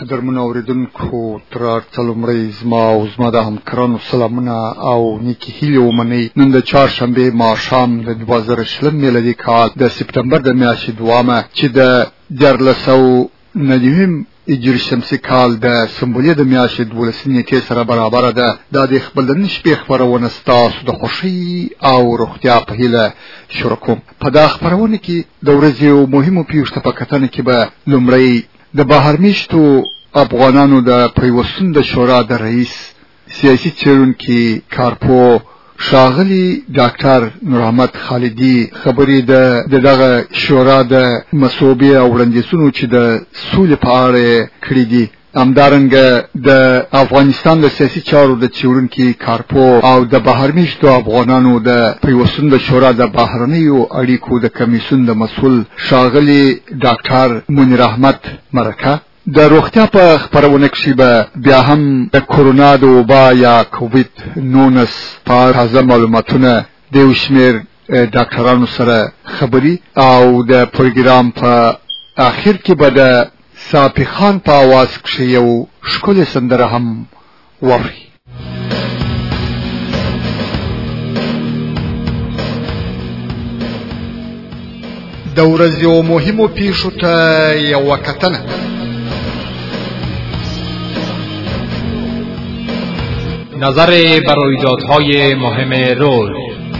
قدرمنو اوریدونکو تر څلورمړی زما د همکارانو سلامونه او نیکی هیلې ومنئ. نن د چهارشنبې ماښام د 2020 میلادي کال د سپتمبر د میاشتې دوامه چې د 1490 هجري شمسي کال د سنبلې د میاشتې 12 نیټې سره برابره ده. دا د خپل د نن شپې خپرونه ستاسو د خوښۍ او روغتیا په هیله شروع کوم. په دا خپرونه کې د ورځې یو مهمو پیښو په کتنه کې به لومړی د بهرمیشتو افغانانو د پیوستون د شورا د رئیس سیاسي څېړونکي کارپو ښاغلي ډاکټر نورحمد خالدي خبرې د دغه شورا د مصوبې او وړاندیزونو چې د سولې په اړه کړي دي. همدارنګه د افغانستان د سیاسي چارو د څېړونکي کارپو او د بهرمیشتو افغانانو د پیوستون د شورا د بهرنیو اړیکو د کمیسیون د مسؤل ښاغلي ډاکټر منیر احمد مرکه د روغتیا په خپرونه کې به بیا هم د کورونا د وبا یا کووید 19 په تازه معلوماتونه د یو شمېر ډاکټرانو سره خبري او د پروګرام په اخر کې به د صافي خان په आवाज کې یو ښکلې سندره هم واوري. د ورځې یو مهمو پیښو ته یوه کتنه. نظر بر رویدادهای مهم روز.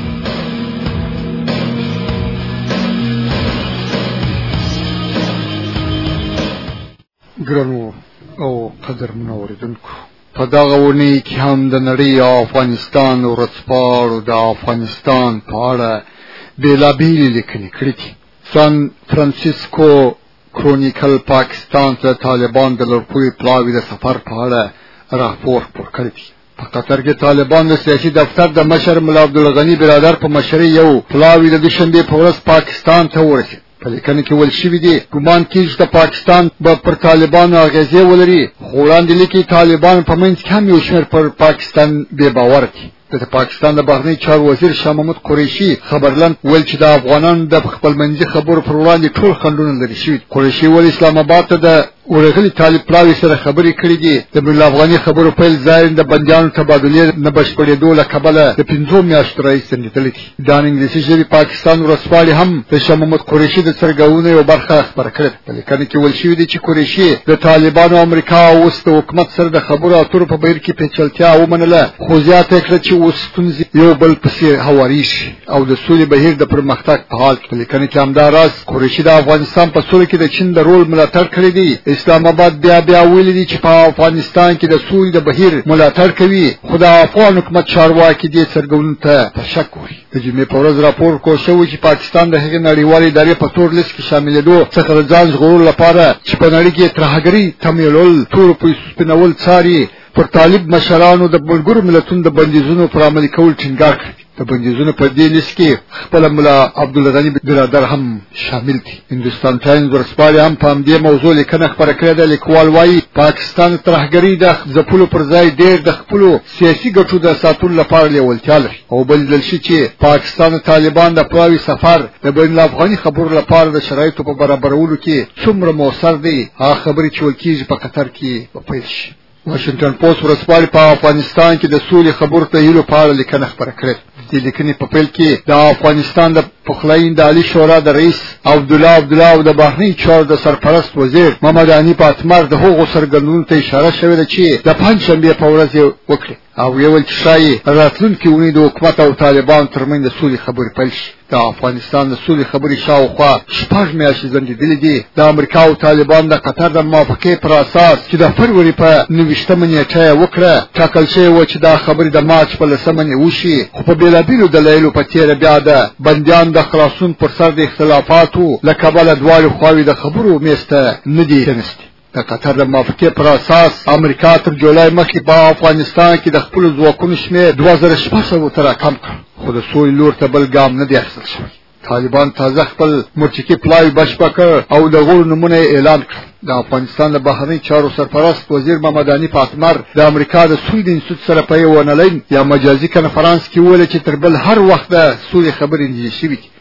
ګرانو او قدرمنو اوریدونکو، په دغه اونۍ کې هم د نړۍ او افغانستان ورځپاڼو د افغانستان په اړه بېلابېلې لیکنې کړي دي. سان فرانسیسکو کرونیکل پاکستان ته طالبان د لړپوړي پلاوي د سفر په اړه راپور خپور کړی دی. په قطر کې طالبان د سیاسي دفتر د مشر ملا عبدالغني برادر په مشرۍ یو پلاوي د دوشنبې په ورځ پاکستان ته ورسېد. په لیکنه کې ویل شوي دي ګمان کېږي چې د پاکستان به پر طالبانو اغېزې ولري، خو وړاندې لیکي طالبانو په منځ کې هم یو شمېر پر پاکستان بې باوره دي. د پاکستان د بهرنی چارو وزیر شاه محمود قریشي خبرلن ویل چې د افغانانو د خپلمنځي خبرو پر وړاندې ټول خنډونه لرې شوي. قریشي ویل اسلام آباد ته د ورغلي طالب پلاوي سره خبرې کړې دي. د بین الافغاني خبرو پیل ځای د بندیانو تبادلې نه بشپړېدو له کبله د 5 میاشتو راهیسې ځنډېدلی دي. د انګلیسي ژبې پاکستان ورځپاڼې هم د شاه محمود قریشي د څرګندونو یوه برخه خپره کړې ده. په لیکنه کې ویل شوي دي چې قریشي د طالبانو امریکا اوس د حکومت سره د خبرو اترو په بهیر کې پیچلتیا ومنله، خو زیاته یې کړه چې اوس ستونزې یو بل پسې هواري شي او د سولې بهیر د پرمختګ په حال کې. په لیکنه کې همدا راز قریشي د افغانستان په سوله کې د چین د رول ملاتړ کړی دی. اسلام آباد بیا ویلي دي چې په افغانستان کې د سولې د بهیر ملاتړ کوي، خو د افغان حکومت چارواکي دې څرګندونو ته په شک وایي. د جمعې په ورځ راپور خپور شوی چې پاکستان د هغې نړیوالې ادارې په تور لیست کې شاملېدو څخه د ځان ژغورلو لپاره چې په نړۍ کې ترهګري تمویلول، تورو پیسو سپینول څاري، پر طالب مشرانو د ملګرو ملتونو د بندیزونو پر عملي کول ټینګار کړی. د بندیزونو په دې لیست کې خپل ملا عبدالغني برادر هم شامل دي. هندوستان ټایمز ورځپاڼې هم په همدې موضوع لیکنه خپره کړې ده. لیکوال وایي پاکستان د ترهګرۍ د ځپلو پر ځای ډېر د خپلو سیاسي ګټو د ساتلو لپاره لیوالتیا لري او بل لیدل شي چې پاکستان د طالبان د پلاوي سفر د بین الافغاني خبرو لپاره د شرایطو په برابرولو کې څومره مؤثر دی. هغه خبرې چې ویل کېږي په قطر کې به پیل شي. واشنگټن پوسټ ورځپاڼې په افغانستان کې د سولې خبرو ته هیلو په اړه لیکنه خپره کړې. د لیکنې په پیل کې د افغانستان د پخلاینې د عالي شورا د رئیس عبدالله او د بهرني چارو د سرپرست وزیر محمد حنیف اتمر د هغو څرګندونو ته اشاره شوې ده چې د پنجشنبې په ورځ یې وکړې او ویل چې ښایي راتلونکې اونۍ د حکومت او طالبانو ترمنځ د سولې خبرې پیل شي. د افغانستان د سولې خبرې شاوخوا 6 میاشتې ځنډېدلې دي. د امریکا او طالبانو د قطر د موافقې پر اساس چې د فروری په 29 نیټه یې وکړه ټاکل شوی و چې دا خبرې د مارچ په 10 وشي، خو په بېلابېلو دلایلو په تېره بیا د بندیانو د خلاصون پر سر د اختلافاتو له کبله دواړو خواوې د خبرو میز ته نه دي کېناستې. د قطر د موافقې پر اساس امریکا تر جولای مخکې په افغانستان کې د خپلو ځواکونو شمېر 2600 ته راکم کړ، خو د سولې لور ته بل ګام نه دی اخیستل شوی. طالبان تازه خپل مرچکي پلاوي بشپړ کړ او د غړو نومونه اعلان کړ. د افغانستان د بهرني چارو سرپرست وزیر محمد حنیف اتمر د امریکا د سولې د انسټیټیوټ سره په یو آنلاین یا مجازي کنفرانس کې وویل چې تر بل هر وخت د سولې خبرې نږدې شوي دي.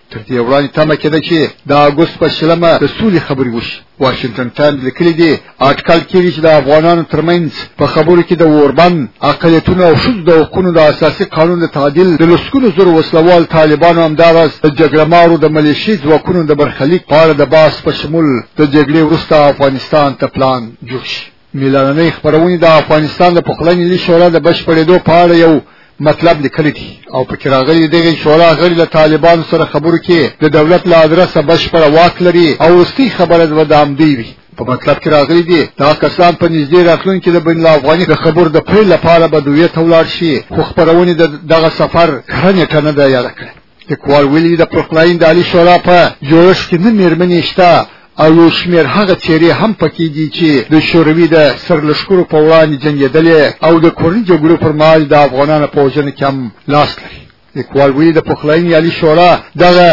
تر دې وړاندې تمه کېده چې د اګوست په 20 د سولې خبرې وشي. واشنگټن ټایمز لیکلي دي اټکل کېږي چې د افغانانو ترمنځ په خبرو کې د اوربند اقلیتونو او ښځو د حقوقو د اساسي قانون د تعدیل د لسګونو زرو وسلوال طالبانو همداراز د جګړه مارو د ملیشي ځواکونو د برخلیک په اړه د بحث په شمول د جګړې وروسته افغانستان ته پلان جوړ شي. میلاننۍ خبرونه د افغانستان د پخواني ملي شورا د بشپړېدو په اړه یو مطلب لیکلی دی او پکې راغلي دغه شورا غړي له طالبانو سره خبرو کې د دولت له ادرسه بشپړ واک لري او وروستي خبره د عمدي وي. په مطلب کې راغلي دي دا کسان په نږدې راتلونکي د بین الافغاني د خبرو د پیل لپاره به دوی ته ولاړ شي خو خبرونه دغه سفر هرنه نه دی یاد کړی. لیکوال ویلي د پروکلاین د عالی شورا په جوړښت کې نه مېرمنې شته او یو شمېر هغه چیرې هم پکې دي چې د شوروي د سرلښکرو په وړاندې جنګېدلې او د کورنۍ جګړو پر مهال د افغانانو په وژنه کې هم لاس لري. لیکوال ویلي د پخلاینې عالی شورا دغه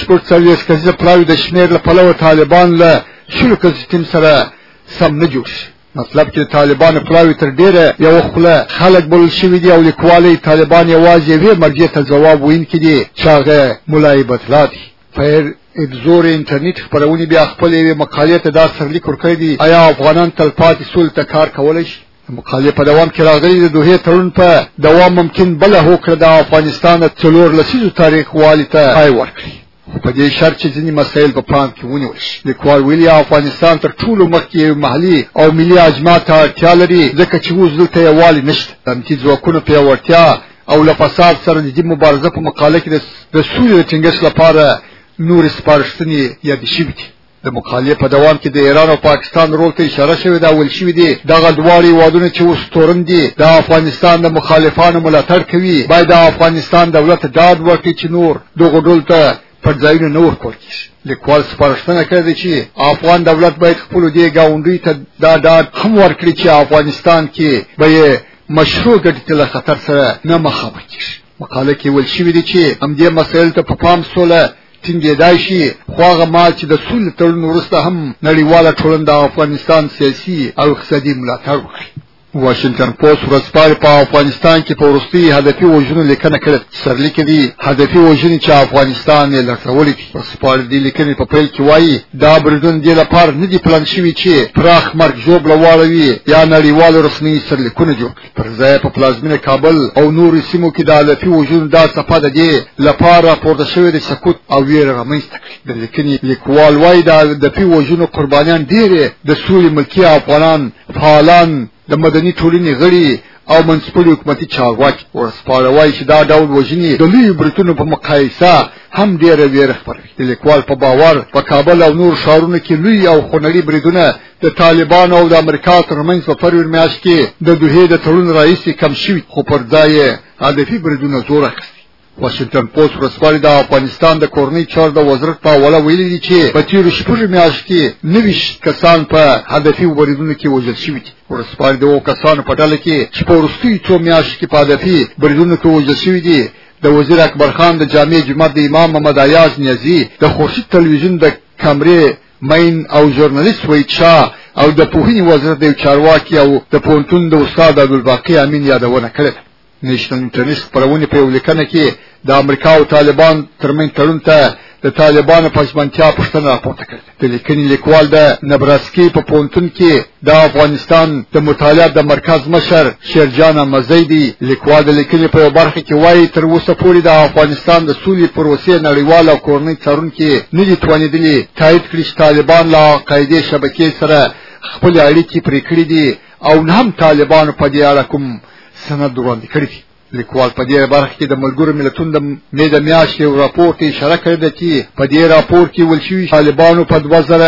40 کسیزه پلاوي د شمېر له پلوه طالبان له 10 کسیزه سره سم نه جوړ شي. مطلب چې طالبان پلاوي تر ډیره یو خله خلک بول شوی دی او لیکوالي طالبان یوازې یوې مرجع ته جواب وینکې دي چې هغه مولای بتلادي. فیر ابزور انټرنیټ خبرونه بیا خپل یوه مقاله ته دا سرلیک ورکړی دی آیا افغانان تلپاتې سول ته کار کولای شي. مقاله په دوام کې راغلي د دوه تړون په دوام ممکن بل هوکړه د افغانستان د 4 لسیزو تاریخ والی ته پای ورکړي په دې شرط چې ځینې مسایل په پام کې ونیول شي. لیکوال ویلي افغانستان تر ټولو مخکې محلي او ملي اجماع ته اړتیا لري ځکه چې اوس دلته یووالی نشته. د امنیتي ځواکونو پیاوړتیا او له فساد سره د مبارزه په مقاله کې د سولې د ټینګښت لپاره نور سپارښتنې یاد شوي دي. د مقالې په دوام کې د ایران او پاکستان رول ته اشاره شوې ده. ول شوې دي دغه دواړه وادونه چې اوس تورن دي د افغانستان د مخالفانو ملاتړ کوي باید د افغانستان دولت ډاډ ورکړي چې نور دغه ډول ته پر ځایونه نه ورکول کیږي. لیکوال سپارښتنه کړې چې افغان دولت باید خپل دې گاونډي ته دا ډاډ هم ورکړي چې افغانستان کې به مشروع ګټې له خطر سره نه مخامخ کیږي. مقاله کې ول شوې دي چې همدې مسایل ته په پام سوله ټینګېدای شي خو هغه مال چې د سولې تړون وروسته هم نړیواله ټولنه د افغانستان سیاسي او اقتصادي ملاتړ وکړي. واشنگټن پوسټ ورځپاڼې په افغانستان کې په وروستي هدفي وژنو لیکنه کړې. سرلیک دی هدفي وژنې چې افغانستان یې لړزولې دي. ورځپاڼې دې لیکنې په پیل کې وایي دا بریدونه دې لپاره نه دي پلان شوي چې پراخ مرګ ژوبله واړوي یا نړیوالو رسمي سرلیکونه جوړ کړي. پر ځای په پلازمینه کابل او نورو سیمو کې د هدفي وژنو دا څپه د دې لپاره پورته شوې د سکوت او ویره رامنځته کړي. د لیکنې لیکوال وایي د هدفي وژنو قربانیان ډېرې د سولې ملکي افغانان فعالان د مدني ټولنې غړي او منځپړي حکومتي چارواکي. ورځپاڼه وایي چې دا ډول وژنې د لویو بریتونو په مقایسه هم ډېره ویره خپروي. د لیکوال په باور په کابل او نور ښارونو کې لوی او خونړي بریدونه د طالبانو او د امریکا ترمنځ په فروری میاشت کې د دوحې د تړون راهیسې کم شوي خو پر ځای هدفي بریدونه زور اخیستی. واشنگټن پوسټ ورځپاڼې د افغانستان د کورنۍ چارو د وزارت په حواله ویلي دي چې په تېرو 6 میاشتو کې 90 کسان په هدفي بریدونو کې وژل شوي دي. ورځپاڼې د کسانو په ډله کې چې په وروستیو 2 میاشتو کې په هدفي بریدونو کې وژل شوي دي د وزیر اکبر خان د جامع جماعت د امام محمد ایاز نیازي د خورشید تلویزیون د کمرې مین او ژورنالیست وحید شاه او د پوهنې وزارت د چارواکي او د پوهنتون د استاد عبدالباقي امین یادونه کړې. نېشنل انټرنیټ خبرونه په لیکنه کې د امریکا او طالبان ترمنځ تړون ته د طالبانو په ژمنتیا پوښتنه راپورته کړې. د لیکنې لیکوال د نبراسکي په پوهنتون کې د افغانستان د مطالعات د مرکز مشر شیرجان مزیدي لیکوال د لیکنې په برخه کې وایي تر اوسه پورې د افغانستان د سولې پروسې نړیوال او کورنۍ څارونکي نه دي توانېدلي تایید کړي چې طالبان له قاعدې شبکې سره خپل اړیکې پرې کړې دي او نه هم طالبانو په دې اړه کوم سند وړاندې کړی دی. لیکوال په دې برخه کې د ملګرو ملتونو د میاشتې راپور ته اشاره کړې ده چې په دې راپور کې ویل شوي طالبانو په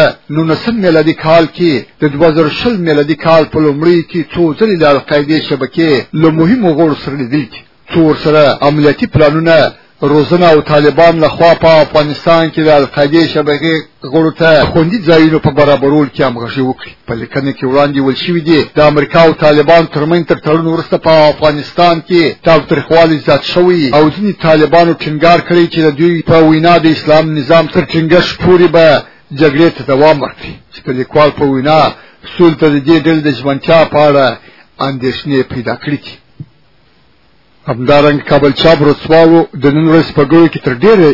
2019 میلادي کال کې د 2020 میلادي کال په لومړي کې څو ځلې د القاعدې شبکې له مهمو غړو سره لیدلي دي. څو ورسره عملیاتي پلانونه روزنه او طالبان له خوا په افغانستان کې د القاعدې شبکې غړو ته خوندي ځایونو په برابرولو کې همغږي وکړي. په لیکنه کې وړاندې ویل شوي دي د امریکا او طالبان ترمنځ تر تړون وروسته په افغانستان کې تاوتریخوالی زیات شوی او ځینې طالبانو ټینګار کړی چې د دوی په وینا د اسلام نظام تر ټینګښت پورې به جګړې ته دوام ورکړي. چې د لیکوال په وینا سولې ته د دې ډلې د ژمنتیا په اړه اندېښنې پیدا کړې دي. همدارنګه کابل چاپ ورځپاڼو د نن ورځ په ګړو کې تر ډېره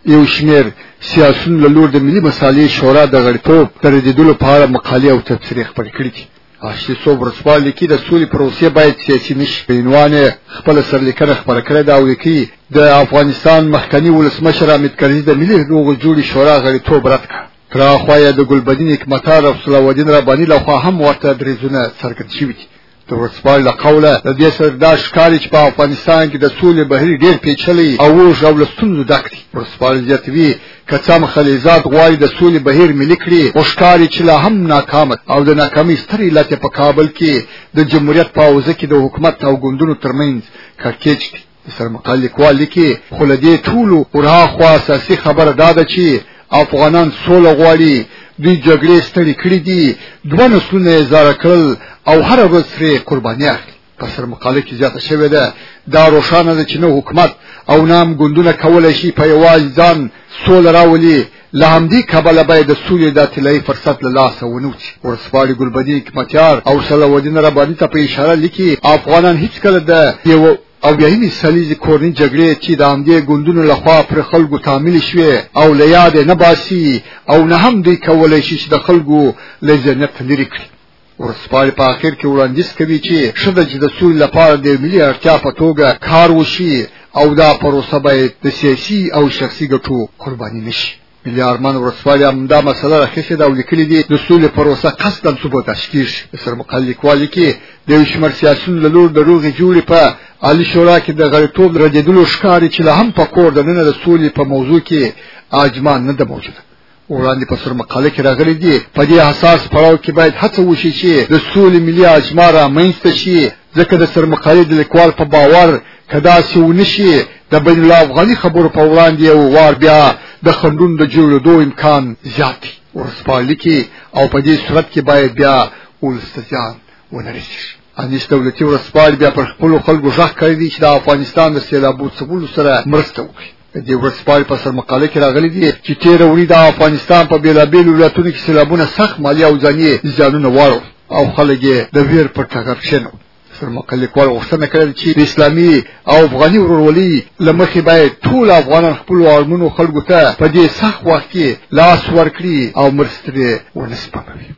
یو شمیر سیاسيون له لور د ملي مسالې شورا د غړیتوب د ردیدلو په اړه مقالې او تبصرې خپرې کړې دي. اشي صوب رسوال لیکي د سولې پروسې باید سیاسي نشي. بینوانه خپل سرلیکنه خبره کړې دا ولیکي د افغانستان مخکنی ولسمشر حامد کرزي د ملي حقوقو جوړې شورا غړیتوب رد کړ. تراخوایه د ګلبدین حکمتار او صلاح الدین رباني لخوا هم ورته دریزونه څرګند شوي دي. د ورسپال له قوله د دې سره دا ښکاري چې په افغانستان کې د سولې بهیر ډېر پیچلی او اوږد او له ستونزو ډک دی. ورسپال زیاتوي که څه خلیزات غواړي د سولې بهیر ملي کړي خو ښکاري چې لا هم ناکامه او د ناکامۍ ستر علت په کابل کې د جمهوریت په حوزه کې د حکومت او ګوندونو ترمنځ کړکېچ دی. سرمقال لیکوال لیکي خو له دې ټولو ورهاخوا اساسي خبره دا ده چې افغانان سوله غواړي. دوی جګړې ستړي کړې دي، دوه نسلونه یې زاره کړل او هر ورځ پرې قرباني اخلي. په سرمقاله کې زیاته شوې ده دا روښانه ده چې نه حکومت او نه هم ګوندونه کولی شي په یوازې ځان سوله راولي. له همدې کبله باید د سولې دا طلایي فرصت له لاسه ونوځي. ورسپاړي ګلبدین حکمتیار او صلاح الدین رباني ته په اشاره لیکي افغانان هیڅکله د یو او بیاینی سلیزی کورنی جګړې چې د همدې ګوندونو لخوا پر خلکو تامل شوه او له یاد نه باسي او نه هم دوی کولای شي چې د خلکو له ذهنیت لري کړي. ورسپاړي په اخر کې وړاندیز کوي چې شته چې د سولې لپاره د ملي اړتیا په توګه کار وشي او دا پروسه باید د سیاسي او شخصي ګټو قرباني نشي. ملي ارمان ورسپاړي هم دا مسله راخیسته دا ولیکلي دي د سولې پروسه قصداً ثبوتاش کیږي. سرمقال لیکوال کې د یو شمېر سیاسيون له لور د روغې جوړې په عالی شورا کې د غړیتوب ردیدلو ښکاري چې لا هم په کور دننه د سولې په موضوع کې اجمان نه ده موجوده. وړاندې په سرمقاله کې راغلي دي په دې حساس پړاو کې باید هڅه وشي چې د سولې ملي اجماع رامنځته شي ځکه د سرمقالې د لیکوال په باور کدا چې ونشي د بین الافغاني خبرو په وړاندې یو وار بیا د خندون د جوړېدو امکان زیات دی. ورسپاړي کې او په دې صورت کې باید بیا ولستان ونه رسېږي. انیس دولتي ورسپاړي بیا پر خپل خلکو ځخ کړی دی چې د افغانستان د سیلابو څخه سره مرسته وکړي. د ورسپاړي په سرمقاله کې راغلي دي چې تیر وړي د افغانستان په بیلابیل ولایتونو کې سیلابونه سخت مالی او ځاني زیانونه واړو او خلک د ویر پر ټغر شنو. سرمقاله لیکوال غوښتنه کړې چې د اسلامي او افغاني ورورولۍ لمخې باید ټول افغانان خپل اړمنو خلکو ته په دې سخت وخت کې لاس ورکړي او مرسته ونه سپموي.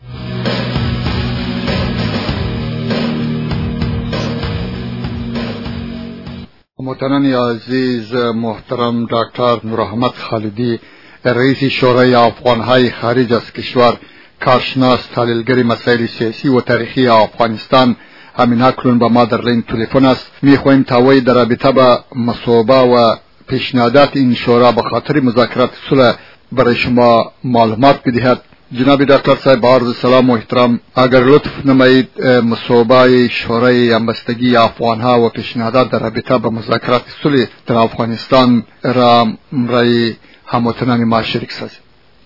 محترم عزیز محترم دکتر نور احمد خالدی رئیس شورای افغانهای خارج از کشور کارشناس تحلیلگر مسائل سیاسی و تاریخی افغانستان همین اکنون با ما در لین تلفن است. میخواهیم تا وی در رابطه با مصوبه و پیشنهادات این شورا به خاطر مذاکرات صلح برای شما معلومات بدهد. جناب دکتر صاحب عرض سلام و احترام، اگر لطف نمایید مصوبه شورای همبستگی افغانها و پیشنهادات در رابطه با مذاکرات صلح در افغانستان را برای هموطنان ما شریک سازید.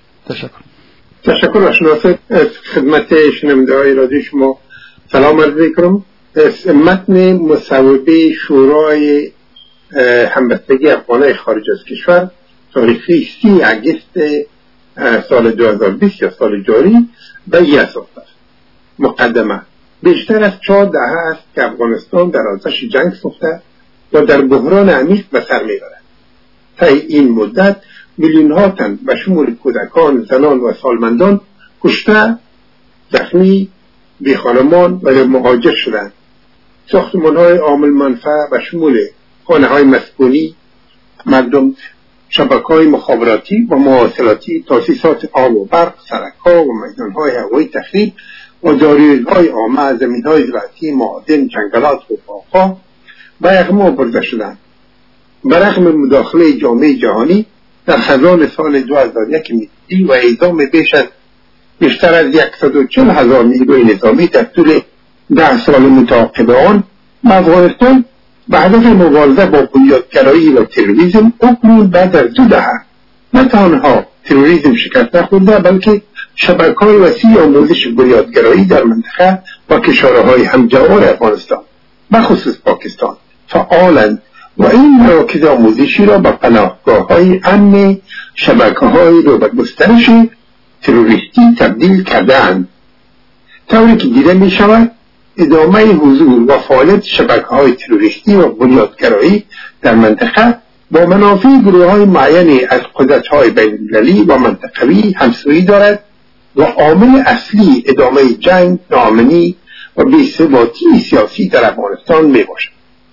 تشکر اشناسه. از خدمت شنونده‌های رادیو شما سلام عرض می‌کنم. متن مصوبه شورای همبستگی افغانهای خارج از کشور تاریخی 30 اگست سال 2020 یا سال جاری به این اساس است. مقدمه: بیشتر از 4 دهه است که افغانستان در آتش جنگ سوخته و در بحران عمیق به سر می‌برد. طی این مدت میلیون‌ها تن به شمول کودکان، زنان و سالمندان کشته، زخمی، بیخانمان و مهاجر شدند. ساختمان‌های عامل منفعه به شمول خانه‌های مسکونی، مردم، شبکه‌های مخابراتی و مواصلاتی، تاسیسات آب و برق، سرک‌ها و میدان‌های هوایی تخریب و دارویی‌های عامه، زمین‌های زراعتی، معادن، جنگلات و باغ‌ها به اغما برده شدند. برغم مداخله جامعه جهانی در خزان سال 2001 میلادی و اعزام بیشتر از 140,000 نیروی نظامی در طول 10 سال متعاقب آن، افغانستان به هدف مبارزه با بنیادگرایی و تروریسم اکنون بعد از 2 دهه نه تنها تروریسم شکست نخورده بلکه شبکه‌های وسیع آموزش بنیادگرایی در منطقه و کشورهای همجوار افغانستان بخصوص پاکستان فعالند و این مراکز آموزشی را به پناهگاه‌های امن شبکه‌های رو به گسترش تروریستی تبدیل کرده‌اند. طوری که دیده می شود ادامه حضور و فعالیت شبکه‌های تروریستی و بنیادگرایی در منطقه با منافع گروه‌های معینی از قدرت‌های بین‌المللی و منطقوی همسویی دارد و عامل اصلی ادامه جنگ، ناامنی و بی‌ثباتی سیاسی در افغانستان میباشد.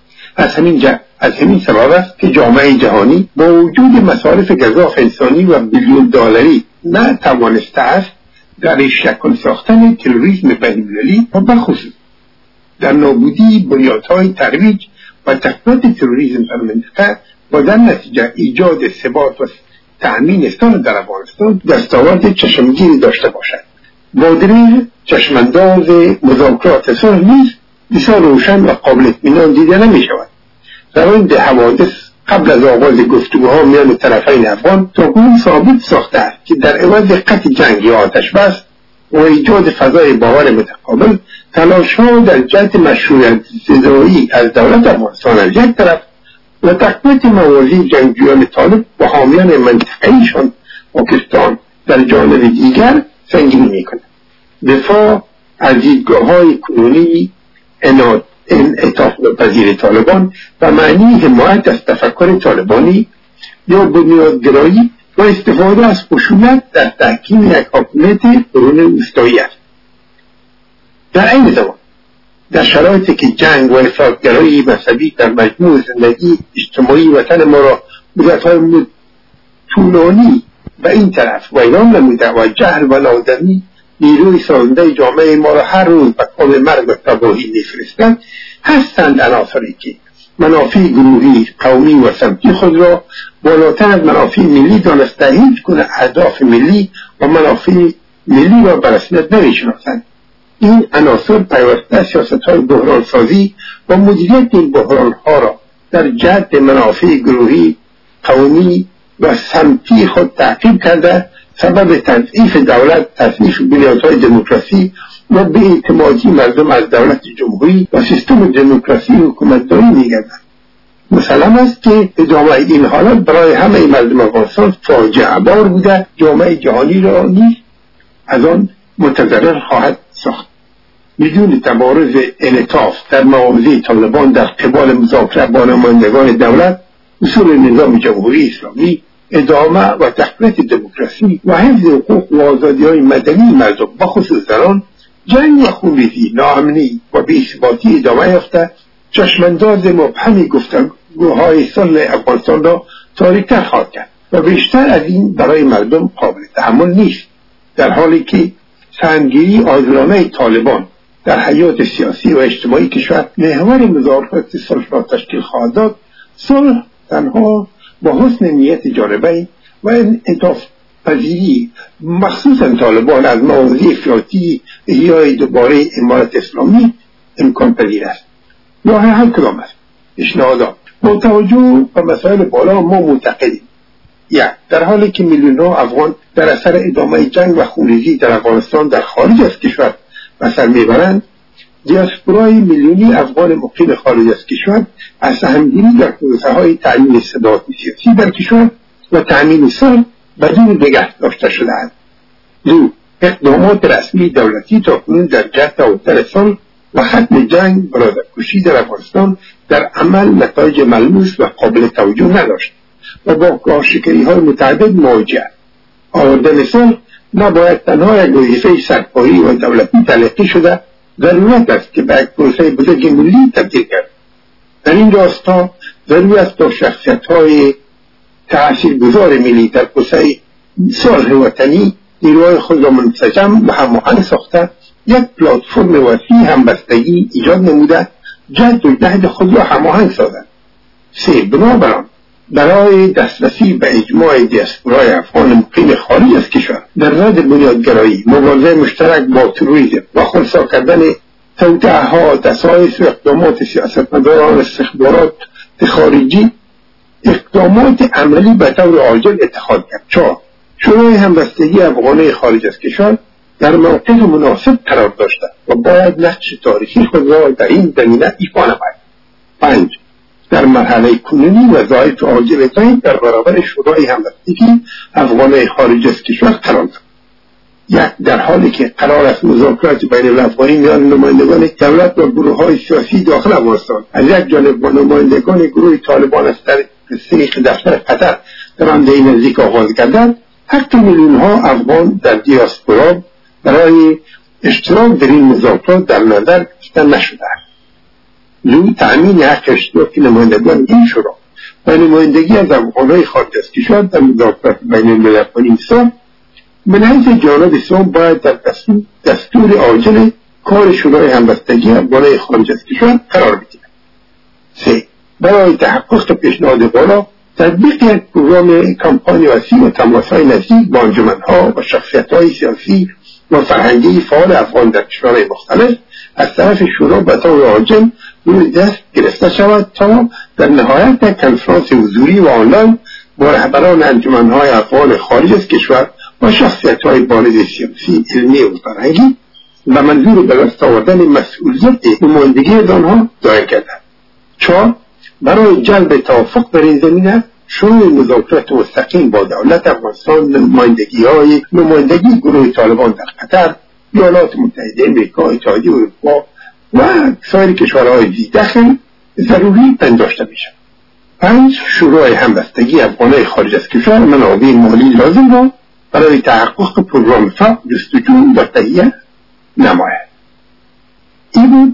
از همین سبب است که جامعه جهانی با وجود مصارف گزاف انسانی و بیلیون دلاری نتوانسته است در شکل ساختن تروریسم بین‌المللی و بخصوص در نابودی بنیادهای ترویج و تقویت تروریسم در منطقه و در نتیجه ایجاد ثبات و تأمین صلح در افغانستان دستاورد چشمگیری داشته باشد. بادره چشمانداز مذاکرات صلح نیز بسیار روشن و قابل اطمینان دیده نمی شود. روند حوادث قبل از آغاز گفتگوها میان طرفین افغان تاکنون ثابت ساخته است که در عوض قطع جنگ یا آتش بس و ایجاد فضای باور متقابل، تلاش‌ها در جهت مشروعیت زدایی از دولت افغانستان از یک طرف و تقویت موازی جنگجویان طالب و حامیان منطقه‌ایشان پاکستان در جانب دیگر سنگینی می‌کند. دفاع از دیدگاه‌های کنونی انعطاف پذیر طالبان و معنی حمایت از تفکر طالبانی یا بنیادگرایی و استفاده از خشونت در تحکیم یک حاکمیت قرون وسطایی است. در این زمان در شرایطی که جنگ و افراطگرایی مذهبی در مجموع زندگی اجتماعی وطن ما را مدت‌های طولانی به این طرف ویران نموده و جهل و نادانی نیروی سازنده جامعه ما را هر روز به کام مرگ و تباهی می‌فرستند، هستند عناصری که منافع گروهی، قومی و سمتی خود را بالاتر از منافع ملی دانسته هیچ گونه اهداف ملی و منافع ملی را به رسمیت نمی‌شناسند. این عناصر پیوسته سیاست‌های بحرانسازی و مدیریت این بحران‌ها را در جهت منافع گروهی، قومی و سمتی خود تعقیب کرده سبب تضعیف دولت، تضعیف بنیادهای دموکراسی و بی‌اعتمادی مردم از دولت جمهوری و سیستم دموکراسی حکومتداری می‌گردد. مسلم است که ادامه این حالت برای همه مردم افغانستان فاجعه بار بوده، جامعه جهانی را نیز از آن متضرر خواهد ساخت. بدون تبارز انعطاف در مواضع طالبان در قبال مذاکره با نمایندگان دولت، اصول نظام جمهوری اسلامی، ادامه و تقویت دموکراسی و حفظ حقوق و آزادی‌های مدنی مردم بخصوص زنان، جنگ و خونریزی، ناامنی و بی‌ثباتی ادامه یافته چشمانداز مبهم گفتگوهای صلح افغانستان را تاریک‌تر خواهد کرد و بیشتر از این برای مردم قابل تحمل نیست. در حالی که سهمگیری عادلانه طالبان در حیات سیاسی و اجتماعی کشور محور مذاکرات صلح را تشکیل خواهد داد، صلح تنها با حسن نیت جانبین و انعطاف پذیری مخصوصا طالبان از مواضع افراطی احیای دوباره امارت اسلامی امکان پذیر است. راه حل کدام است؟ پیشنهادات. با توجه به مسائل بالا ما معتقدیم: در حالی که میلیون‌ها افغان در اثر ادامه جنگ و خونریزی در افغانستان در خارج از کشور به سر میبرند، دیاسپورای میلیونی افغان مقیم خارج از کشور از سهمگیری در پروسه‌های تعیین صدارت سیاسی در کشور و تأمین صلح بدون نگه داشته شده‌اند. اقدامات رسمی دولتی تاکنون در جهت اوتر صلح و ختم جنگ برادرکشی در افغانستان در عمل نتایج ملموس و قابل توجه نداشت و با کارشکنی‌های متعدد مواجه. آوردن صلح نباید تنها یک وظیفه سرکاری و دولتی تلقی شده، ضرورت است که به یک پروسه بزرگ ملی تبدیل کرد. در این راستا ضروری است تا شخصیت‌های تأثیرگذار ملی در پروسه صلح وطنی نیروهای خود را منسجم و هماهنگ ساخته یک پلتفرم وسیع همبستگی ایجاد نموده جهد و جهد خود را هماهنگ سازند. بنابراین برای دسترسی به اجماع دیاسپورای افغان مقیم خارج از کشور در رد بنیادگرایی، مبارزه مشترک با تروریسم و خنثی کردن توطئه‌ها، دسایس و اقدامات سیاستمداران استخبارات خارجی اقدامات عملی به طور عاجل اتخاذ کرد. 4. شورای همبستگی افغان‌های خارج از کشور در موقع مناسب قرار داشته و باید نقش تاریخی خود را در این زمینه ایفا نماید. 5. در مرحله کنونی وظایف عاجل تاین در برابر شورای همبستگی افغان‌های خارج از کشور قرار داد. در حالی که قرار است مذاکرات بین الافغانی میان نمایندگان دولت و گروه‌های سیاسی داخل افغانستان از یک جانب با نمایندگان گروه طالبان از طریق دفتر قطر در آن نزدیک آغاز کردند، 7 میلیون ها افغان در دیاسپورا برای اشتراک در این مذاکرات در نظر گرفته نشده است. لزوم تأمین حق اشتراک نمایندگان این شورا و نمایندگی از افغانهای خارج از کشور در مذاکرات بین الملل افغانستان من حیث جانب اسلام باید در دستور عاجل کار شورای همبستگی افغانهای خارج از کشور قرار بگیرد. 3. برای تحقق پیشنهاد بالا تطبیق یک پروگرام کمپانی وسیع و تماس‌های نزدیک با انجمن‌ها و شخصیت‌های سیاسی و فرهنگی فعال افغان در کشورهای مختلف از طرف شورا به طور عاجل روی دست گرفته شود تا در نهایت یک کنفرانس حضوری و آنلاین با رهبران انجمن‌های افغان خارج از کشور و شخصیت‌های بارز سیاسی، علمی و فرهنگی و منظور به دست آوردن مسئولیت نمایندگی آنها دایر گردد. 4. برای جلب توافق در این زمینه شروع مذاکرات مستقیم با دولت افغانستان نمایندگی گروه طالبان در قطر، ایالات متحده آمریکا، اتحادیه اروپا و سایر کشورهای ذی‌دخل ضروری پنداشته میشد. 5. شورای همبستگی افغانهای خارج از کشور منابع مالی لازم را برای تحقق پروگرام فقر جستجو و تهیه نماید. این بود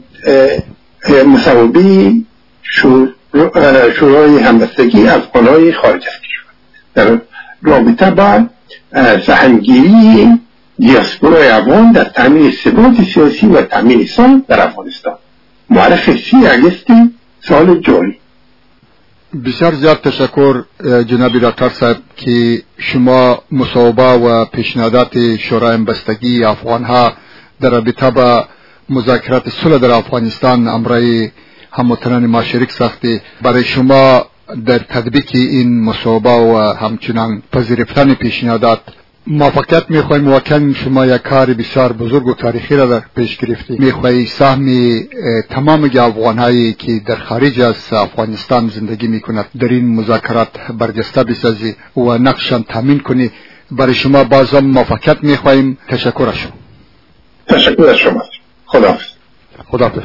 مصوبه شورای همبستگی افغانهای خارج از کشور در رابطه با سهمگیری دیاسپورای افغان در تامین ثبات سیاسی و تامین صلح در افغانستان. مورخ 3 اگست سال جاری. بسیار زیاد تشکر جناب دکتر صاحب که شما مصوبه و پیشنهادات شورای همبستگی افغان ها در رابطه با مذاکرات صلح در افغانستان امرای هموطنان ما شریک ساخته. برای شما در تطبیق این مصوبه و همچنان پذیرفتن پیشنهادات موفقیت میخواهیم. واقعا شما یک کار بسیار بزرگ و تاریخی را در پیش گرفتید. میخواهی سهم تمام افغانهایی که در خارج از افغانستان زندگی میکنند در این مذاکرات برجسته بسازی و نقشان تامین کنی. برای شما بازم موفقیت میخواهیم. تشکر از شما. تشکر از شما. خداحافظ. خداحافظ.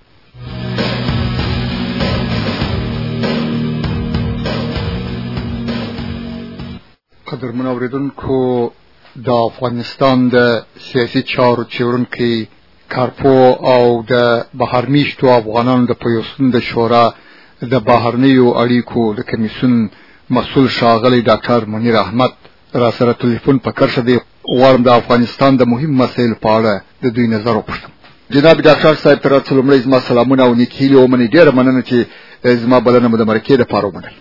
قدرمن اوریدونکو د افغانستان د سیاسي چارو څېړونکي کارپو او د بهرنیشتو افغانانو د پیوستون د شورا د بهرنیو اړیکو د کمیسیون مسؤل ښاغلی ډاکټر منیر احمد را سره ټلیفون په کرښه دی. غواړم د افغانستان د مهم مسایلو په اړه د دوی نظر وپوښتم. جناب ډاکټر صاحب ته راڅه لومړی زما سلامونه او نیک هیلې ومنئ. ډېره مننه چې زما بلنه مو د مرکې دپاره ومنل.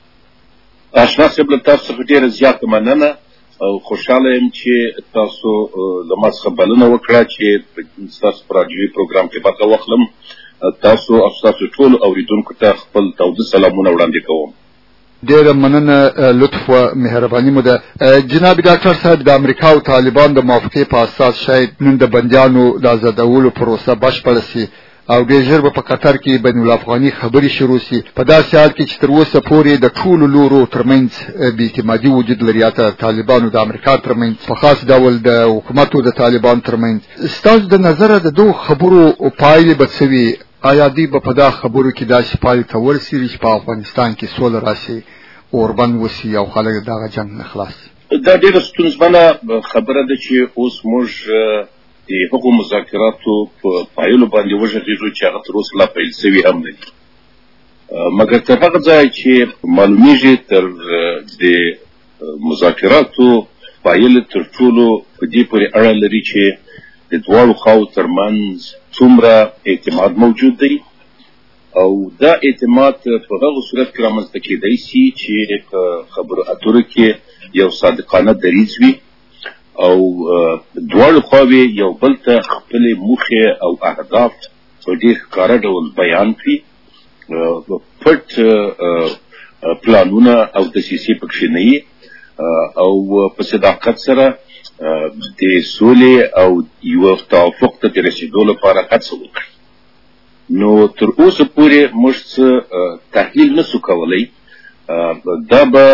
اشنا صاحب له تاسو څخه ډېره زیاته مننه او خوشحاله یم چې تاسو له ما څخه بلنه وکړه چې ستاسو په راډیوي پروګرام کې برخه واخلم. تاسو او ستاسو ټولو اوریدونکو ته خپل تاوده سلامونه وړاندې کوم. ډېره مننه، لطف و مهرباني مو ده. جناب ډاکټر صاحب، د امریکا او طالبان د موافقې په اساس شاید نن د بندیانو د آزادولو پروسه بشپړه سي او ډېر ژر به په قطر کې بین الافغاني خبرې شروع سي. په داسې حال کې چې تر اوسه پورې د ټولو لورو ترمنځ بې اعتمادي وجود لري، یا د طالبانو د امریکا ترمنځ، په خاص ډول د حکومتو د طالبان ترمنځ. ستاسو د نظره د دغو خبرو پایلې به څه وي؟ آیا دوی به په دا خبرو کې داسې پایلې ته ورسېږي چې په افغانستان کې سوله راسي، اوربند وسي او خلک د هغه جنګ نه خلاص شي؟ دا ډېره ستونزمنه خبره ده چې اوس موږ د هغو مذاکراتو په پایلو باندې وغږېږو چې هغه تر اوسه لا پیل سوي هم نه دي. مګر تر هغه ځایه چې معلومیږي تر د مذاکراتو پایلې تر ټولو په دې پورې اړه لري چې د دواړو خواو ترمنځ څومره اعتماد موجود دی او دا اعتماد په هغه صورت کې رامنځته کېدی سي چې په خبرو اترو کې یو صادقانه دریځ وي او دواړو خواوې یو بل ته خپلې موخې او اهداف په ډېر ښکاره ډول بیان کړي، پټ پلانونه او دسیسې پکښې نه وي او په صداقت سره د سولې او یو توافق ته د رسېدو لپاره هڅه وکړي. نو تر اوسه پورې موږ څه تحلیل نسو کولی. دا به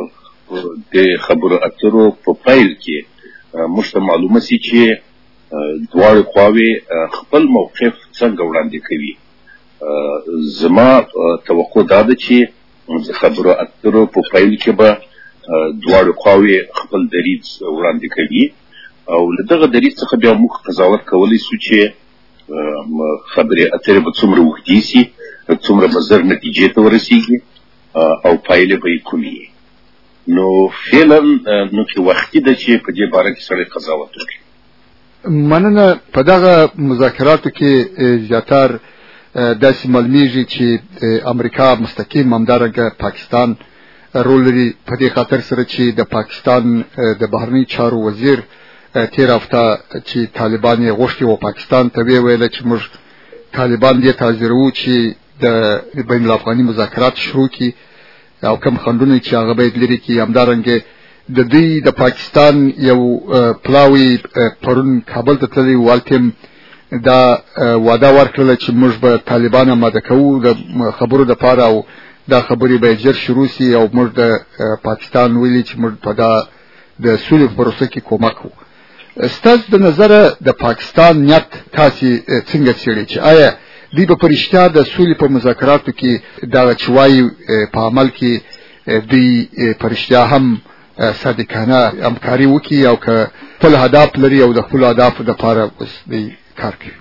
د خبرو اترو په پیل کې موږ ته معلومه سي چې دواړې خواوې خپل موقف څنګه وړاندې کوي. زما توقع دا ده چې د خبرو اترو په پیل کې به دواړو خواوې خپل دریځ وړاندې کوي او له دغه دریځ څخه بیا موږ قضاوت کولی شو چې خبرې اترې به څومره اوږدې شي، څومره به ژر نتیجې ته ورسېږي او پایلې به یې کومې وي. نو فعلا نو کې وختي ده چې په دې باره کې سړی قضاوت وکړي. مننه. په دغه مذاکراتو کې زیاتر داسې معلومیږي چې امریکا مستقیم همدارنګه پاکستان رول لري، په دې خاطر سره چې د پاکستان د بهرني چارو وزیر تیر هفته چې طالبان یې غوښتي و پاکستان ته ویل چې موږ طالبان دې ته حاضرو چې د بین الافغاني مذاکرات شروع کړي او کوم خنډونه چې هغه باید لري کړي. همدارنګه د دوی د پاکستان یو پلاوی پرون کابل ته تللی والتیم دا وعده ورکړله چې موږ به طالبان آماده کوو د خبرو دپاره او دا خبرې به ژر شروع سي او موږ د پاکستان ویلي چې موږ په دا د سولې په پروسه کې کومک کوو. ستاسو د نظره د پاکستان نیت تاسې څنګه څېړئ چې آیا دوی به په رښتیا د سولې په مذاکراتو کې دغه چې وایي په عمل کې دوی په رښتیا هم صادقانه همکاري وکړي او که خپل هدف لري او د خپلو اهدافو دپاره دوی کار کوي؟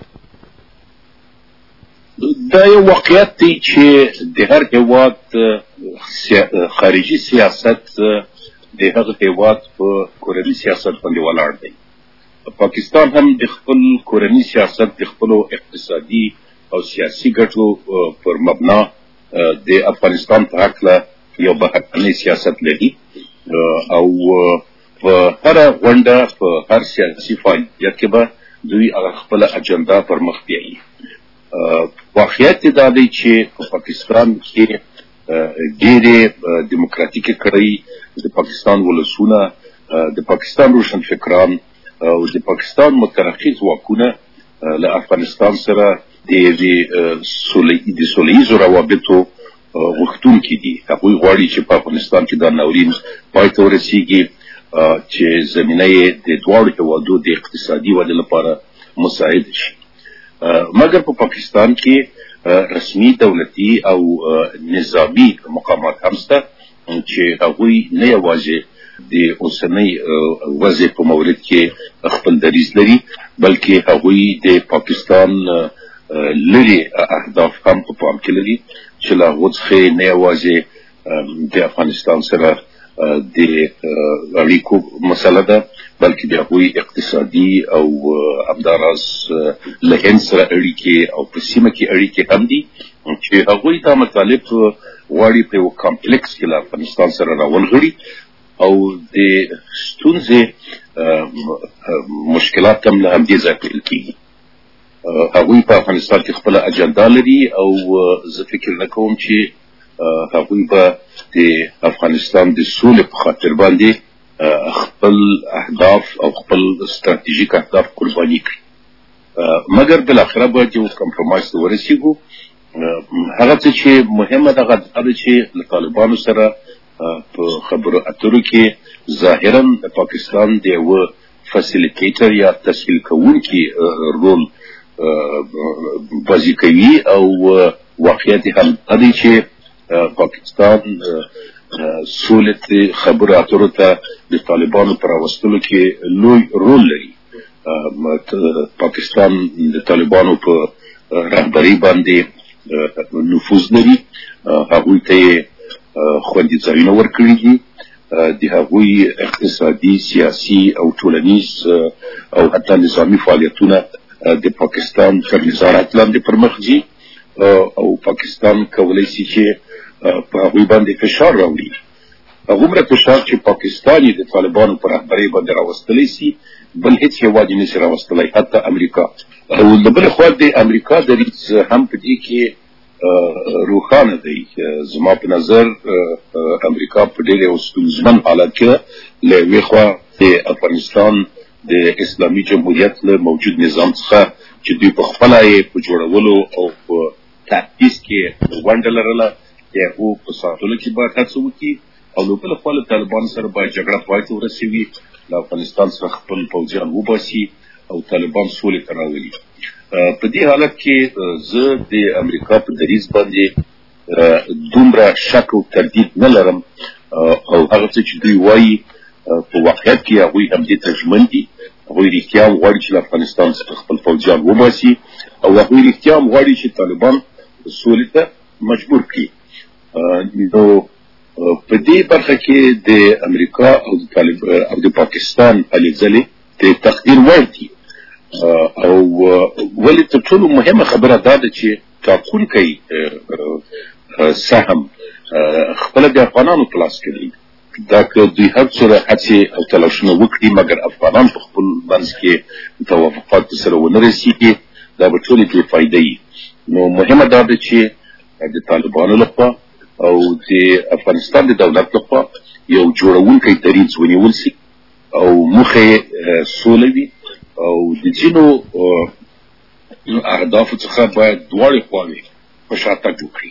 دا یو واقعیت دی چې د هر هېواد خارجي سیاست د هغه هېواد په کورني سیاست باندې ولاړ دی. پاکستان هم د خپل کورني سیاست د خپلو اقتصادي او سیاسي ګټو پر مبنا د افغانستان په هکله یو بهرنی سیاست لري او په هره غونډه په هر سیاسي فعالیت کې به دوی هغه خپله اجنډا پر مخ بیایي. واقعیت دا دی چې په پاکستان کې ډېرې دیموکراتیکې کړۍ د پاکستان ولسونه، د پاکستان روشنفکران او د پاکستان مترقي ځواکونه له افغانستان سره د سوله ییزو روابطو غوښتونکي دي. هغوی غواړي چې په افغانستان کې دا ناورین پای ته ورسېږي چې زمینه یې د دواړو هېوادو د اقتصادي ودې لپاره مساعد شي. مګر په پاکستان کې رسمي دولتي او نظامي مقامات هم شته چې هغوی نه یوازې د اوسنۍ وضع په مورد کې خپل دریځ لري بلکې هغوی د پاکستان لرې اهداف هم په پام کې لري چې له هغو څخه نه یوازې د افغانستان سره د اړیکو مسله ده بلکې د هغوی اقتصادي او همداراز له هند سره اړیکې او په سیمه کې اړیکې هم دي چې هغوی دا مطالب غواړي په یو کمپلیکس کې له افغانستان سره راونغړي او د ستونزې مشکلات هم له همدې ځای پیل کېږي. هغوی په افغانستان کې خپله اجنډا لري او زه فکر نه کوم چې هغوی به د افغانستان د سولې په خاطر باندې خپل اهداف او خپل ستراتیژیک اهداف قرباني کړي. مګر بالاخره باید یو کمپرومایز ته ورسېږو. هغه څه چې مهمه ده هغه دا ده چې له طالبانو سره په خبرو اترو کې ظاهرا د پاکستان د یوه فسیلیټیټر یا تسهیل کوونکي رول بازی کوي او واقعیت هم دا دی چې پاکستان سولې خبرو اترو ته د طالبانو په راوستلو کې لوی رول لري. پاکستان د طالبانو په رهبرۍ باندې نفوذ لري، هغوی ته یې خوندي ځایونه ورکړي دي، د هغوی اقتصادي، سیاسي او ټولنیز او حتی نظامي فعالیتونه د پاکستان تر نظارت لاندې پرمخ ځي او پاکستان کولی شي چې په هغوی باندې فشار راوړي. هغومره فشار چې پاکستان یې د طالبانو په رهبرۍ باندې راوستلی شي بل هیڅ هېواد یې نشي راوستلی، حتی امریکا. او د بلې خوا د امریکا دریځ هم په دې کې روښانه دی. زما په نظر امریکا په ډېر یو ستونزمن حالت کې له یوې خوا د افغانستان د اسلامي جمهوریت له موجود نظام څخه چې دوی په خپله یې په جوړولو او په تاسیس کې ونډه لرله د هغو په ساتلو کې باید هڅه وکړي او له بلې خوا له طالبانو سره باید جګړه پای ته ورسوي، له افغانستان څخه خپل پوځیان وباسي او طالبان سولې ته راولي. په دې حالت کې زه د امریکا په دریځ باندې دومره شک او تردید نه لرم او هغه څه چې دوی وایي په واقعیت کې هغوی همدې ته ژمن دي. هغوی رښتیا هم غواړي چې له افغانستان څخه خپل پوځیان وباسي او هغوی رښتیا هم غواړي چې طالبان سولې ته مجبور کړي. نو په دې برخه کې د امریکا او د پاکستان هلې ځلې د تقدیر وړ دي او ولې تر ټولو مهمه خبره دا ده چې ټاکونکی سهم خپله د افغانانو په لاس کې دی. دا که دوی هر څومره هڅې او تلاشونه وکړي مګر افغانان په خپل منځ کې توافقاتو سره ونه رسېږي دا به ټولې بې فایده وي. نو مهمه دا ده چې د طالبانو لخوا او د افغانستان د دولت لخوا یو جوړونکی دریځ ونیول سي او موخه یې سوله وي او د ځینو اهدافو څخه باید دواړې خواوې په شاتګ وکړي.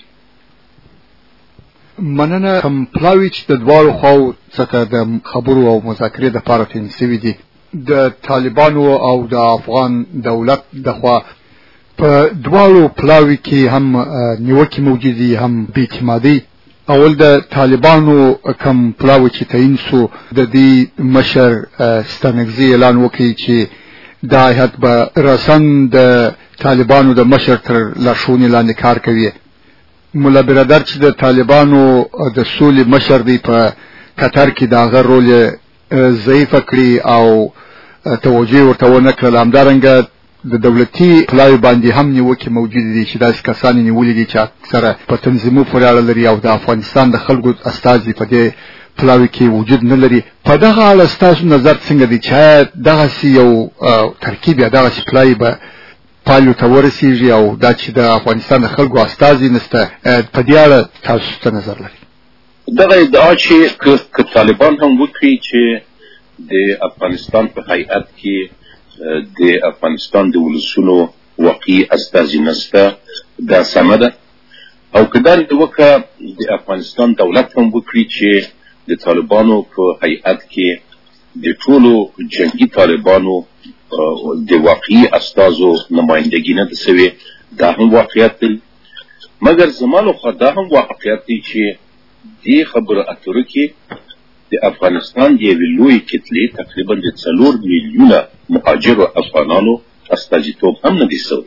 مننه. کوم پلاوي چې د دواړو خواو څخه د خبرو او مذاکرې دپاره ټینګ سوي دي د طالبانو او د افغان دولت دخوا په دواړو پلاوي کې هم نیوکې موجودې هم بې اعتمادۍ. اول د طالبانو کوم پلاوي چې تعین سو د دې مشر ستانکزي اعلان وکړي چې دا هیات به رسن د طالبانو د مشر تر لارښوونې لاندې کار کوي. مولا برادر چې د طالبانو د سولې مشر دی په قطر کې د هغه رول ضعیفه کړي او توجه ورته ونه کړله. همدارنګه د دولتي پلاوي باندې هم نیوکې موجودې دي چې داسې کسان یې نیولي دي چې اکثره په تنظیمو پورې اړه لري او د افغانستان د خلکو استازي په دې پلاوي کې وجود نه لري. په دغه اړه ستاسو نظر څنګه دی چې دغسې یو ترکیب یا دغسې پلاوي به پایلو ته ورسېږي او دا چې د افغانستان د خلکو استازي نشته په دې اړه تاسو څه نظر لري؟ دغه ادعا چې که طالبان هم وکړي چې د افغانستان په هیئت کې د افغانستان د ولسونو واقعي استازي نشته دا سمه ده او که دا نیوکه د افغانستان دولت هم وکړي چې د طالبانو په هیئت کې د ټولو جنگي طالبانو د واقعي استازو نمایندګي نه ده سوې دا هم واقعیت دی. مګر زما لخوا دا هم واقعیت دی چې دې خبرو اترو کې د افغانستان د یوې لویې کتلې تقریبا د 4 میلیونه مهاجرو افغانانو استازیتوب هم نه دی سوی.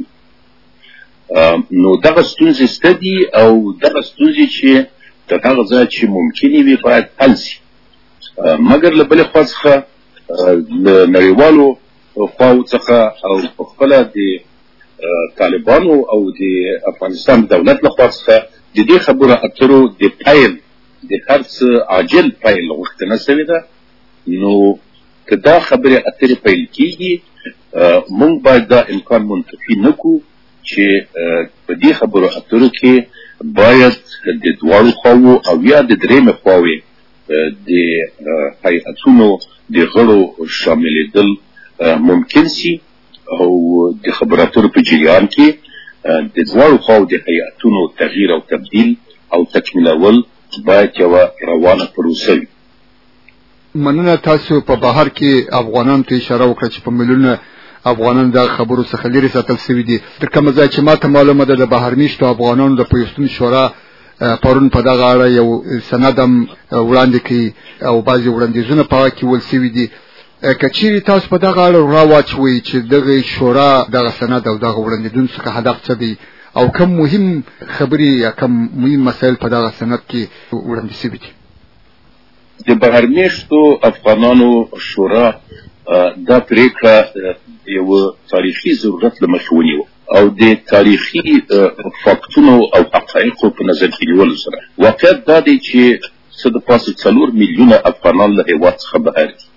نو دغه ستونزې شته دي او دغه ستونزې چې تر هغه ځایه چې ممکنې وي باید حل سي. مګر له بلې خوا څخه له نړیوالو خواو څخه او خپله د طالبانو او د افغانستان دولت له خوا څخه د دې خبرو اترو د پیل د هر څه عاجل پیل غوښتنه سوې ده. نو که دا خبرې اترې پیل کېږي موږ باید دا امکان منتفي نه کړو چې په دې خبرو اترو کې باید د دواړو خواو او یا د درېیمې خواوې د هیئتونو د غړو شاملېدل ممکن سي او د خبرو اترو په جریان کې د دواړو خواو د هیئتونو تغییر او تبدیل او تکمیلول باید یوه روانه پروسه وي. مننه. تاسو په بهر کې افغانانو ته اشاره وکړه چې په میلیونه افغانان د خبرو څخه لرې ساتل سوي دي. تر کومه ځای چې ماته معلومه ده د بهر میشتو افغانانو د پیوستون شورا پرون په دغه اړه یو سند هم وړاندې کړي او بعضې وړاندیزونه په هغه کې ول سوي دي. که چیرې تاسو په دغه اړه راواچوئ چې دغه شورا دغه سند او دغه وړاندیزونو څخه هدف څه دی او کوم مهم خبرې یا کوم مهم مسایل په دغه سند کې وړاندې سوي دي؟ د بهر میشتو افغانانو شورا دا پریکړه یو تاریخي ضرورت له مخې ونیوه او د تاریخي فاکتونو او حقایقو په نظر کې نیولو سره واقعیت دا دی چې څه د پاسه 4 میلیونه افغانان له هېواد څخه بهر دي.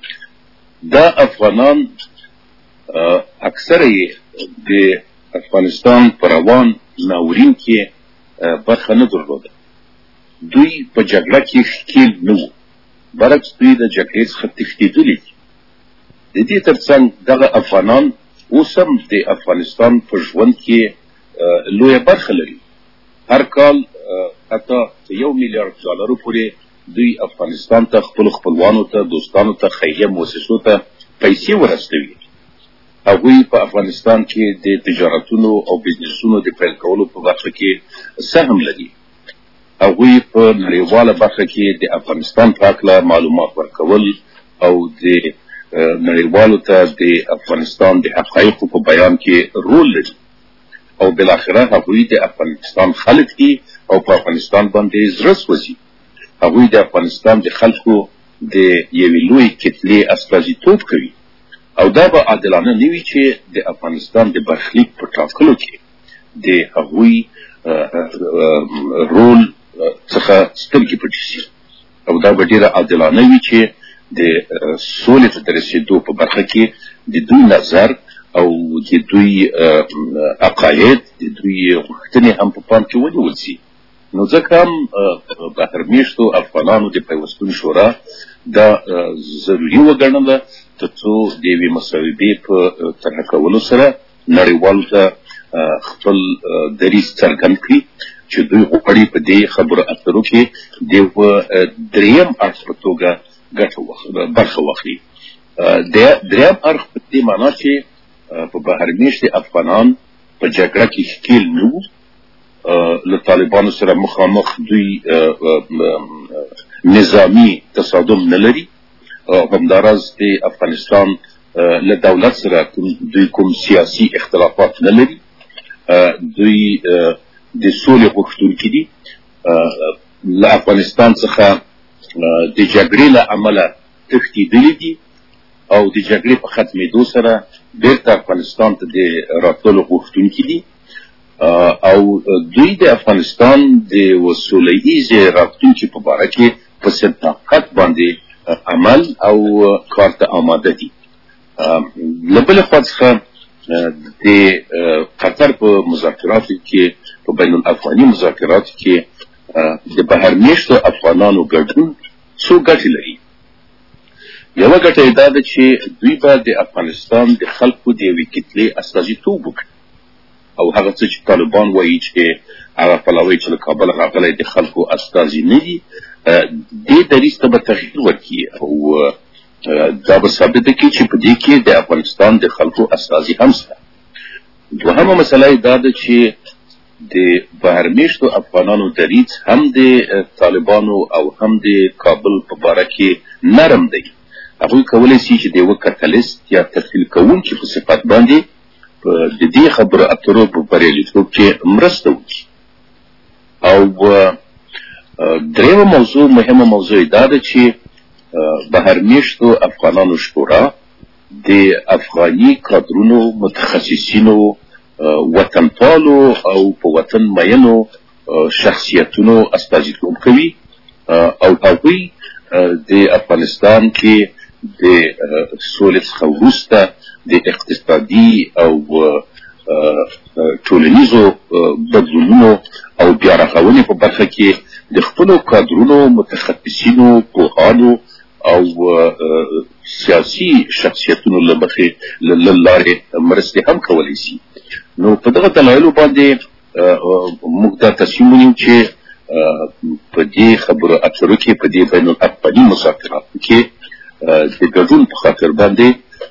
دا افغانان اکثره یې د افغانستان په روان ناورین کې برخه نه درلوده. دوی په جګړه کې ښکېل نه وو، برعکس دوی د جګړې څخه تښتېدلي دي. د دې ترڅنګ دغه افغانان اوس هم د افغانستان په ژوند کې لویه برخه لري. هر کال حتی $1 میلیارد پورې دوی افغانستان ته خپلو خپلوانو ته دوستانو ته خیریه مؤسسو ته پیسې ورستوي. هغوی په افغانستان کې د تجارتونو او بزنسونو د پیل کولو په برخه کې سهم لري هغوی په نړیواله برخه کې د افغانستان په هکله معلومات ورکول او د نړیوالو ته د افغانستان د حقایقو په بیان کې رول لري او بالاخره هغوی د افغانستان خلک دي او په افغانستان باندې زړه سوځي. هغوی د افغانستان د خلکو د یوې لویې کتلې استازیتوب کوي او دا به عادلانه نه وي چې د افغانستان د برخلیک په ټاکلو کې د هغوی رول څخه سترګې پټې شي او دا به ډېره عادلانه وي چې د سولې ته د رسېدو په برخه کې د دوی نظر او د دوی عقاید د دوی غوښتنې هم په پام کې ونیول شي. نو ځکه هم بهرمېشتو افغانانو د پیوستون شورا دا ضروري وګڼله تر څو د یوې مصوبې په طرحه کولو سره نړیوالو ته خپل دریځ څرګند کړي چې دوی غواړي په دې خبرو اترو کې د دریم اړخ په توګه برخه واخلي. دریم اړخ په دې معنا چې په بهرمېشت افغانان په جګړه کې ښکېل نه وو، له طالبانو سره مخامخ دوی نظامی تصادم نه لري او همداراز د افغانستان له دولت سره دوی کوم سیاسي اختلافات نه لري. دوی د سولې غوښتونکي دي. له افغانستان څخه د جګړې له امله تښتېدلي دي او د جګړې په ختمېدو سره بیرته افغانستان ته د راتللو غوښتونکي دي او دوی د افغانستان د سوله ییزې راتلونکي په باره کې په صداقت باندې عمل او کار ته آماده دي. له بلې خوا څخه د قطر په مذاکراتو کې په بین الافغاني مذاکراتو کې د بهرمېشتو افغانانو ګډون څو ګټې لري. یوه ګټه یې دا ده چې دوی به د افغانستان د خلکو د یوې کتلې استازیتوب وکړي او هغه څه چې طالبان وایي چې هغه پلاوی چې له کابل راغلی د خلکو استازي نه دي، دې دریځ ته به تغییر ورکړي او دا به ثابته کړي چې په دې کې د افغانستان د خلکو استازي هم شته. دوهمه مسله یې دا ده چې د بهرمېشتو افغانانو دریځ هم د طالبانو او هم د کابل په باره کې نرم دی. هغوی کولی شي چې د یوه کتلیست یا تفصیل کوونکي په صفت باندې د دې خبرو اترو په بریالیتوب کې مرسته وکړي. او درېیمه موضوع مهمه موضوع یې دا ده چې بهرمېشتو افغانانو شورا د افغاني کادرونو، متخصصینو، وطنپالو او په وطن مینو شخصیتونو استازیتوب کوي او هغوی د افغانستان کې د سولې څخه وروسته د اقتصادي او ټولنیزو بدلونونو او بیا رغونې په برخه کې د خپلو کادرونو، متخصصینو، پوهانو او سیاسي شخصیتونو له لارې مرستې هم کولی شي. نو په دغه دلایلو باندې موږ دا تصمیم ونیو چې په دې خبرو اترو کې په دې بین الافغاني مذاکراتو کې د ګډون په خاطر باندې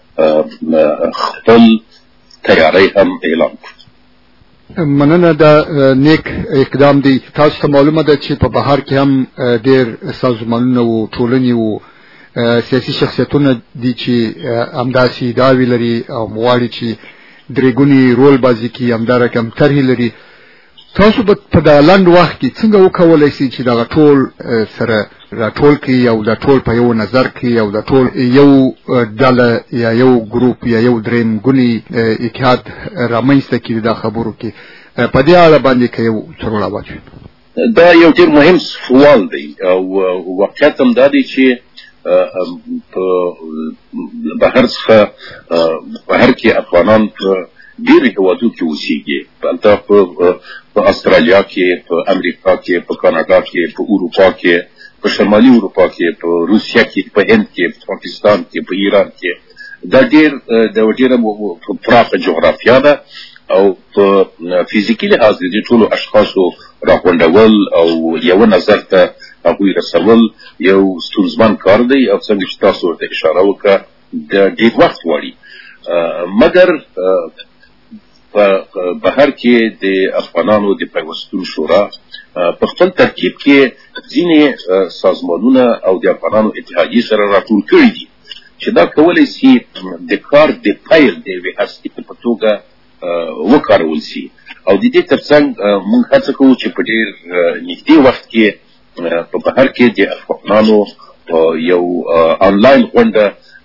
خپل تیاری هم اعلان کړو. مننه. دا نیک اقدام دی. تاسو ته معلومه ده چې په بهر کې هم ډېر سازمانونه او ټولنې او سیاسي شخصیتونه دي چې همداسې دعوې لري او غواړي چې درې ګونی رول بازي کوي، همدارنګه هم طرحې لري. تاسو به په دغه لنډ وخت کې څنګه وکولی شئ چې دغه ټول سره راټول کړي او دا ټول په یو نظر کړي او دا ټول یو ډله یا یو ګروپ یا یو درېیم ګونی اتحاد رامنځته کړي دا خبرو کې؟ په دې اړه باندې که یو څه راواچوي. دا یو ډېر مهم سوال دی او واقعیت هم دا دی چې په بهر څخه بهر کې افغانان په ډېرو هېوادو کې اوسېږي، هلته په استرالیا کې، په امریکا کې، په کاناډا کې، په اروپا کې، په شمالي اروپا کې، په روسیه کې، په هند کې، په پاکستان کې، په ایران کې. دا ډېره پراخه جغرافیا ده او په فزیکي لحاظ د دې ټولو اشخاصو راغونډول او یوه نظر ته هغوی رسول یو ستونزمن کار دی او څنګه چې تاسو ورته اشاره وکړه د ډېر وخت غواړي. مګر په بهر کې د افغانانو د پیوستون شورا په خپل ترکیب کې ځینې سازمانونه او د افغانانو اتحادیې سره راټول کړي دي چې دا کولی سي د کار د پیل د یوې هستې په توګه وکارول سي او د دې ترڅنګ موږ هڅه کوو چې په ډېر نږدې وخت کې په بهر کې د افغانانو یو آنلاین غونډه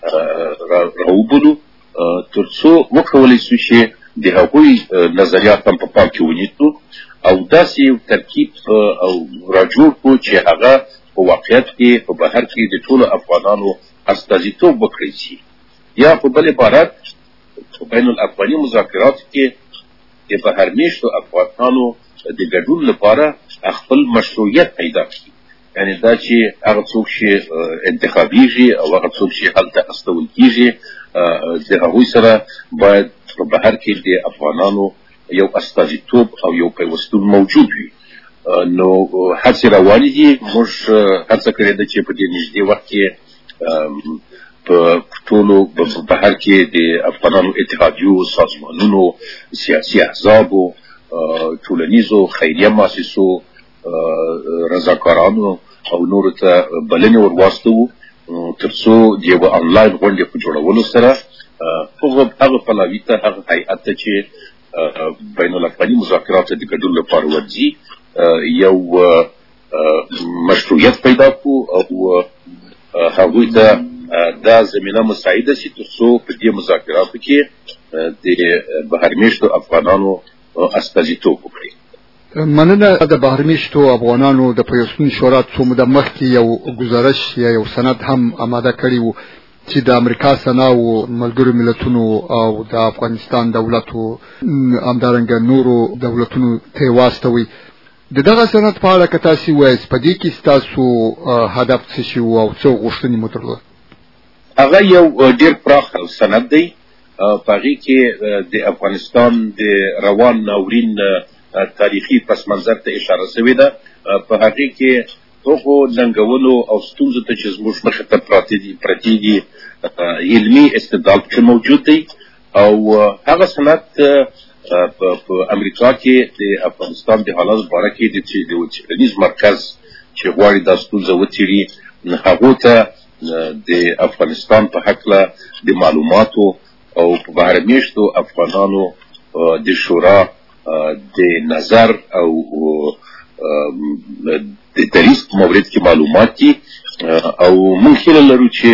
راوبولو تر څو وکولی سو چې د هغوی نظریات هم په پام کې ونیسو او داسې یو ترکیب او راجوړ کړو چې هغه په واقعیت کې په بهر کې د ټولو افغانانو استازیتوب وکړي شي یا په بل عبارت په بین الافغاني مذاکراتو کې د بهر میشتو افغانانو د ګډون لپاره خپل مشروعیت پیدا کړي یعنی دا چې هغه څوک چې انتخابیږي او هغه څوک چې هلته استول کیږي د هغوی سره باید په بهر کې د افغانانو یو استازیتوب او یو پیوستون موجود وي نو هڅې روانې دي موږ هڅه کړې ده چې په دې نږدې وخت کې په ټولو بهر کې د افغانانو اتحادیو سازمانونو سیاسي احزابو ټولنیزو خیریه مؤسسو رضاکارانو او نورو ته بلنې ورواستوو تر څو د یوه آنلاین غونډې په جوړولو سره هغه پلاوي ته هغه هیئت ته چې بین الافغاني مذاکراتو د ګډون لپاره ورځي یو مشروعیت پیدا کړو او هغوی ته دا زمینه مساعده شي تر څو په دې مذاکراتو کې د بهرمیشتو افغانانو استازیتوب وکړي. مننه. د بهرمیشتو افغانانو د پیوستون شورا څو موده مخکې یو ګزارش یا یو سند هم آماده کړی و چې د امریکا سنا او ملګرو ملتونو او د افغانستان دولتو همدارنګه نورو دولتونو ته واستوي. د دغه سند په اړه که تاسو وایئ په دې کې ستاسو هدف څه شي او څه غوښتنې مو درلوده؟ هغه یو ډېر پراخ سند دی په هغې کې د افغانستان د روان ناورین تاریخي پس منظر ته اشاره شوې ده. په هغې کې هغو ننګولو او ستونزو ته چې زموږ مخې ته پرتې دي علمي استدلال پکې موجود دی او هغه سند په امریکا کې د افغانستان د حالاتو په اړه کې د څېړنیز مرکز چې غواړي دا ستونزه وڅېړي هغو ته د افغانستان په هکله د معلوماتو او په بهرمیشتو افغانانو د شورا د نظر او د دریځ په مورد کې معلومات دي او موږ هیله لرو چې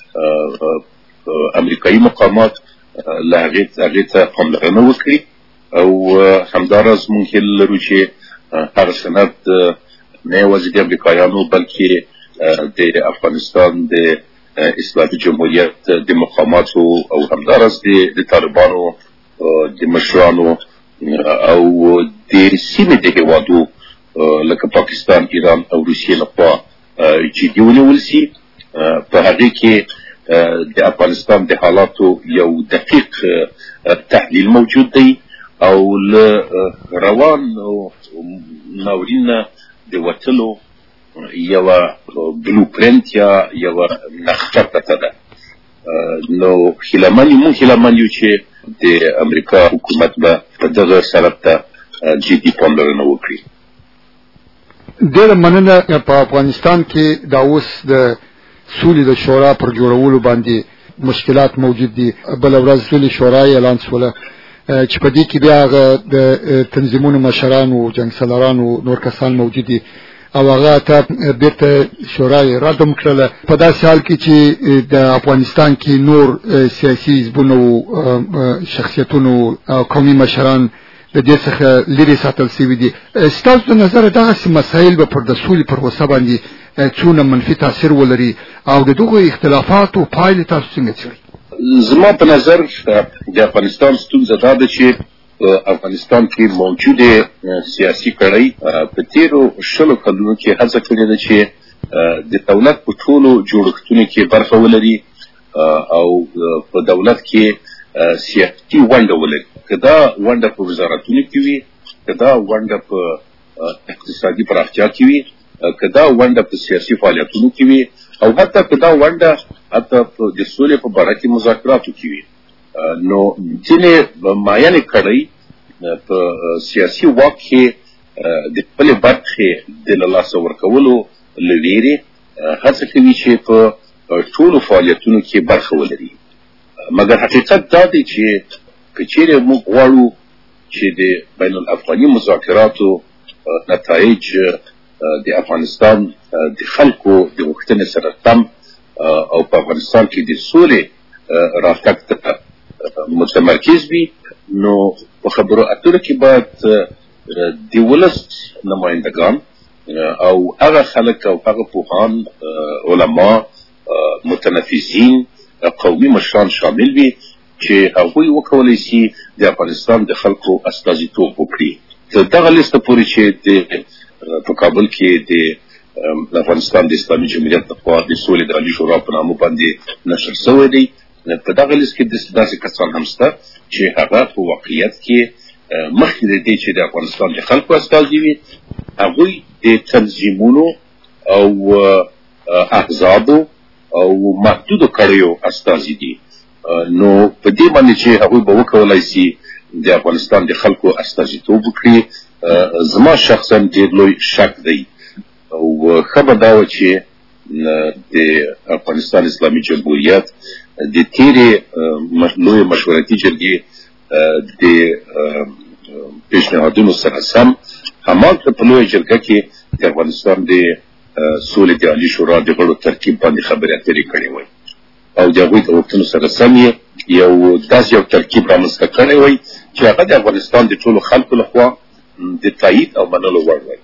امریکایي مقامات له هغې ته پاملرنه وکړي او همداراز موږ هیله لرو چې هغه سند نه یوازې د امریکایانو بلکې د افغانستان د اسلامي جمهوریت د مقاماتو او همداراز د طالبانو د مشرانو او د سیمې د هېوادو لکه پاکستان، ایران او روسیې لخوا جدي ونیول سي. په هغې کې د افغانستان د حالاتو یو دقیق تحلیل موجود دی او له روان ناورین نه د وتلو یوه بلو پرنټ یا یوه نقشه پرته ده. نو موږ هیله یو چې د امریکا حکومت به په دغه سرب ته جدي پاملرنه وکړي. ډېره مننه. په افغانستان کې دا اوس د سولې د شورا پر جوړولو باندې مشکلات موجود دي. بله ورځ سولې شورا یې اعلان شوله چې په دې کې بیا هغه د تنظیمونو مشرانو، جنګسالارانو، نور کسان موجود دي او هغه ته بیرته شورا یې ردم کړله. په داسې حال کې چې د افغانستان کې نور سیاسي حزبونو، شخصیتونو او قومي مشران د دې څخه لرې ساتل شوي دي. ستاسو د نظره دغسې مسایل به پر د سولې پروسه باندې څونه منفي تاثیر ولري او د دغو اختلافاتو پایلې تاسو څنګه څېړئ؟ زما په نظر د افغانستان ستونزه دا ده چې افغانستان کې موجوده سیاسي کړۍ په تیرو 20 کلونو کې هڅه کړې ده چې د دولت په ټولو جوړښتونو کې برخه ولري او په دولت کې سیاسي ونډه ولري. که دا ونډه په وزارتونو کې وي، که دا ونډه په اقتصادي پراختیا کې وي، که دا ونډه په سیاسي فعالیتونو کې وي او حتی که دا ونډه د سولې په باره کې مذاکراتو کې وي. نو ځینې معینې کړۍ په سیاسي واک کې د خپلې برخې د له لاسه ورکولو له ویرې هڅه کوي چې په ټولو فعالیتونو کې برخه ولري. مګر حقیقت دا دی چې که چیرې موږ غواړو چې د بین الافغاني مذاکراتو نتایج د افغانستان د خلکو د غوښتنې سره تم او په افغانستان کې د سولې راتګ ته متمرکز وي، نو په خبرو اترو کې باید د ولس نمایندگان او هغه خلک او هغه پوهان، علما، متنفذین، قومي مشران شامل وي چې هغوی وکولی شي د افغانستان د خلکو استازیتوب وکړي. تر دغه لیسته پورې چې په کابل کې د افغانستان د اسلامي جمهوریت لخوا د سولې د عالي شورا په نامه باندې نشر شوی دی، په دغه لیست کې داسې کسان هم شته چې هغه په واقعیت کې مخکې د دې چې د افغانستان د خلکو استازي وي، هغوی د تنظیمونو او احزابو او محدودو کړیو استازي دي. نو په دې باندې چې هغوی به وکولای شي د افغانستان د خلکو استازیتوب وکړي، زما شخصا ډېر لوی شک دی او ښه به دا وه چې د افغانستان اسلامي جمهوریت د تیرې لویې مشورتي جرګې د پیشنهادونو سره سم همالته په لویه جرګه کې د افغانستان د سولې د عالي شورا د غړو ترکیب باندې خبرې اترې کړې وای او د هغوی د غوښتنو سره سم یې داسې یو ترکیب رامنځته کړی وای چې هغه د افغانستان د ټولو خلکو لخوا د تایید او منلو وړ وای.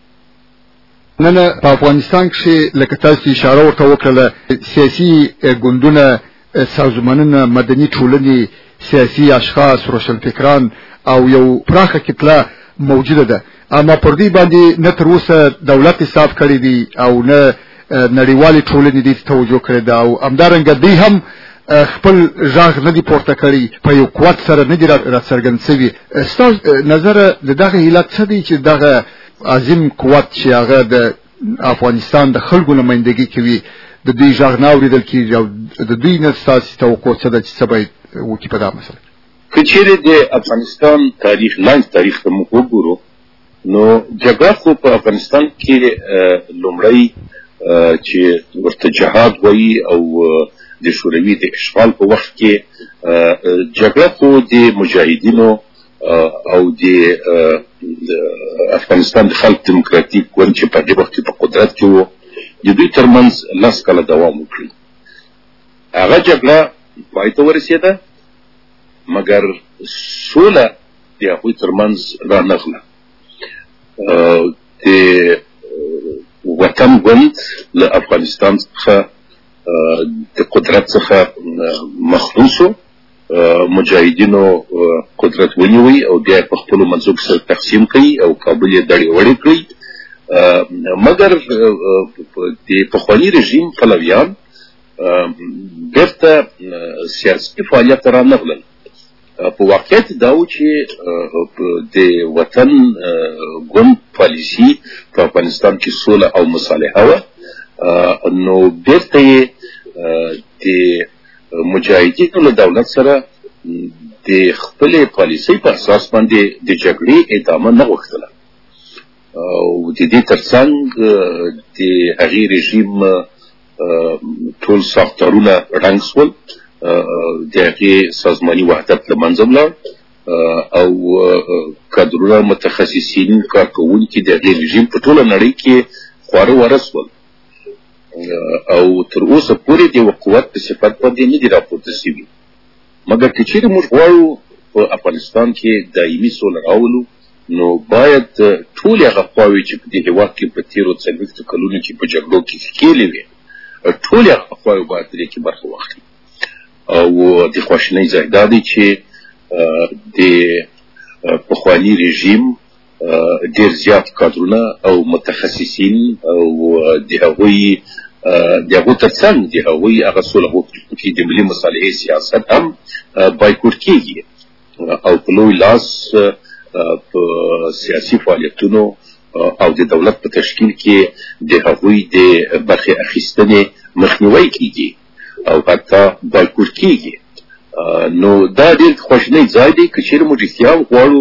نن په افغانستان کې لکه تاسو اشاره ورته وکړله، سیاسي ګوندونه، سازمانونه، مدني ټولنې، سیاسي اشخاص، روشنفکران او یو پراخه کتله موجوده ده، اما پر دې باندې نه تر اوسه دولت حساب کړی دی او نه نړیوالې ټولنې دې توجه کړې ده او همدارنګه دوی هم خپل غږ نه دی پورته کړی، په یو قوت سره نه دی راڅرګند شوي. ستاسو نظر د دغه علت څه دی چې دغه عظیم قوت چې هغه د افغانستان د خلکو نمایندګي کوي د دوی غږ نه اورېدل کېږي او د دوی نه ستاسې توقع څه ده چې څه باید وکړي په دا مسله؟ که چیرې د افغانستان تاریخ، لاندې تاریخ ته موږ وګورو، نو جګړه خو په افغانستان کې لومړی چې ورته جهاد وایي او د شوروي د اشغال په وخت کې جګړه خو د مجاهدینو او د افغانستان د خلق دیموکراتیک ګوند چې په دې وخت کې په قدرت کې و، د دوی ترمنځ 10 کاله دوام وکړي. هغه جګړه پای ته ورسېده، مګر سوله د هغوی ترمنځ رانغله. د وطن ګوند له افغانستان څخه د قدرت څخه مخلوصو، مجاهدینو قدرت ونیوي او بیا په خپلو منځو کې سره تقسیم کوي او کابل یې دړې وړې کړي. مګر د پخواني رژیم پلویان بیرته سیاسي فعالیت ته رانغلل. په واقعیت دا و چې د وطن ګوند پالیسي په افغانستان کې سوله او مصالحه وه، نو بیرته یې د مجاهدینو له دولت سره د خپلې پالیسۍ په اساس باندې د جګړې ادامه نه غوښتله او د دې ترڅنګ د هغې رژیم ټول ساختارونه ړنګ شول، د هغې سازماني وحدت له منځه ولاړ او کادرونه، متخصصین، کارکوونکي د هغې رژیم په ټوله نړۍ کې خواره واره شول او تر اوسه پورې د یوه قوت په صفت باندې نه دي راپورته شوي. مګر که چیرې موږ غواړو په افغانستان کې دایمي سوله راولو، نو باید ټولې هغه خواوې چې په دې هېواد کې په تېرو 40 کلونو کې په جګړو کې ښکېلې وې، ټولې هغه خواوې باید دې کې برخه واخلي. او د خواشینۍ ځای دا دی چې د پخواني رژیم ډېر زیات کادرونه او متخصصین او د هغوی ترڅنګ د هغوی هغه سوله غوښتونکي د ملي مصالحې سیاست هم بایکوټ کېږي او په لوی لاس په سیاسي فعالیتونو او د دولت په تشکیل کې د هغوی د برخې اخیستنې مخنیوی کېږي او حتی بایکوټ کېږي. نو دا ډېر خواشینۍ ځای دی که چیرې موږ رښتیا غواړو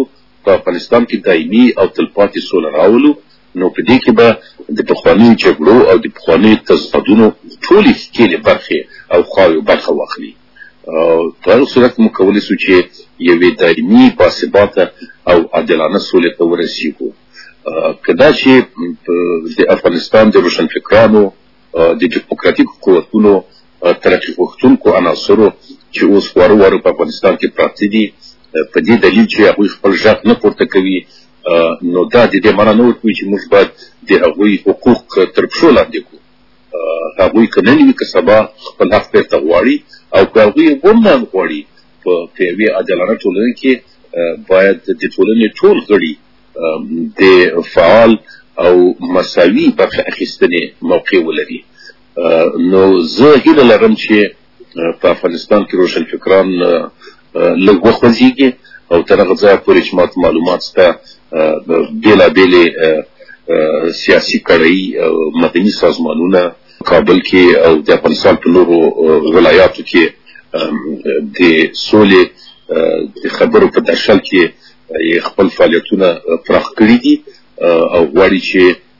په افغانستان کې دایمي او تلپاتې سوله راولو، نو په دې کې به د پخوانیو جګړو او د پخوانیو تضادونو ټولې ښکېلې برخې او خواوې برخه واخلي. په هغه صورت موږ کولی شو چې یوې دایمي باثباته او عادلانه سولې ته ورسېږو. که دا چې د افغانستان د روشنفکرانو د ډیموکراتیکو قوتونو ترقي غوښتونکو عناصرو چې اوس وارو وارو په افغانستان کې پراته دي، په دې دلیل چې هغوی خپل غږ نه پورته کوي، نو دا د دې معنا نه ورکوي چې موږ باید د هغوی حقوق تر پښو لاندې کړو. هغوی که نن وي که سبا خپل حق بیرته غواړي، او که هغوی هم نه غواړي، په یوې عادلانه ټولنه کې باید د ټولنې ټول غړي د فعال او مساوي برخه اخیستنې موقع ولري. نو زه هیله لرم چې په افغانستان کې روشنفکران لږ وخوځېږي او تر هغه ځایه پورې چې ماته معلومات شته بېلابېلې سیاسي کړۍ مدني سازمانونه کابل کې او د افغانستان په نورو ولایاتو کې د سولې د خبرو په درشل کې خپل فعالیتونه پراخ کړي دي او غواړي چې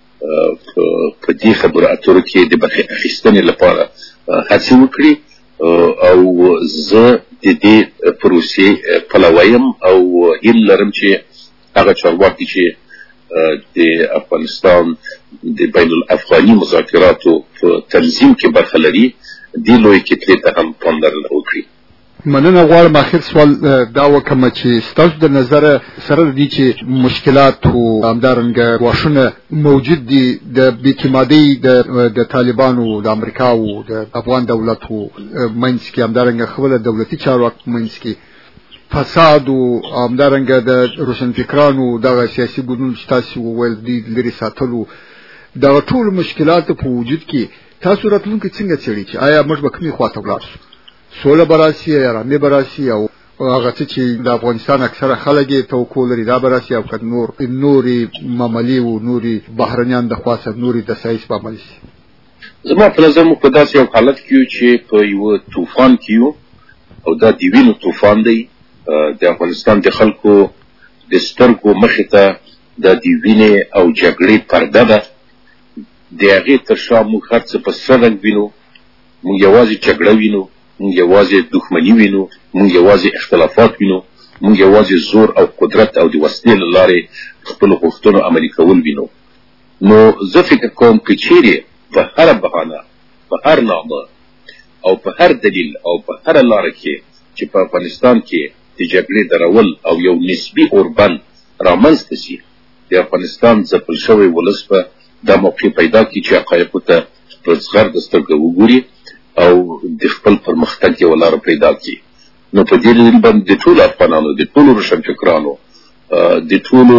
په دې خبرو اترو کې د برخې اخیستنې لپاره هڅې وکړي. او زه د دې پروسې پلوی یم او هیله لرم چې هغه چارواکي چې د افغانستان د بین الافغاني مذاکراتو په تنظیم کې برخه لري، دې لویې کتلې ته هم پاملرنه وکړي. مننه غواړم اخر سوال دا وکړم چې ستاسو د نظره سره د دې چې مشکلات او همدارنګه ګواښونه موجود دي د بېاعتمادۍ د طالبانو د امریکا او د افغان دولتو منځ کې، همدارنګه خپله دولتي چارواکو منځ کې فساد او همدارنګه د روشنفکرانو دغه سیاسي ګوندونو چې تاسو وویل دي لرې ساتلو، دغه ټولو مشکلاتو په وجود کې تاسو راتلونکي څنګه څېړئ چې آیا موږ به کومې خواته ولاړ شو؟ سوله براسي، آرامي براسي، او هغه څه چې د افغانستان اکثره خلک یې توقع لري دا براسي، او که نورې معاملې او نورې بهرنیان د خوا څخه نورې دسایس به عملي شي؟ زما په نظر موږ په داسې یو حالت کې یو چې په یوه طوفان کې یو، او دا د وینو طوفان دی. د افغانستان د خلکو د سترګو مخې ته دا د وینې او جګړې پرده ده. د هغې تر شا موږ هر څه په سره رنګ وینو، موږ یوازې جګړه وینو، موږ یوازې دښمني وینو، موږ یوازې اختلافات وینو، موږ یوازې زور او قدرت او د وسلې له لارې خپلو غوښتنو عملي کول وینو. نو زه فکر کوم که چیرې په هره بهانه، په هر نامه او په هر دلیل او په هره لاره کې چې په افغانستان کې د جګړې درول او یو نسبي اوربند رامنځته شي، د افغانستان ځپل شوی ولس به دا موقع پیدا کړي چې حقایقو ته په زغرده سترګه وګوري او د خپل پرمختګ یوه لاره پیدا کړي. نو په دې دلیل باندې د ټولو افغانانو، د ټولو روشنفکرانو، د ټولو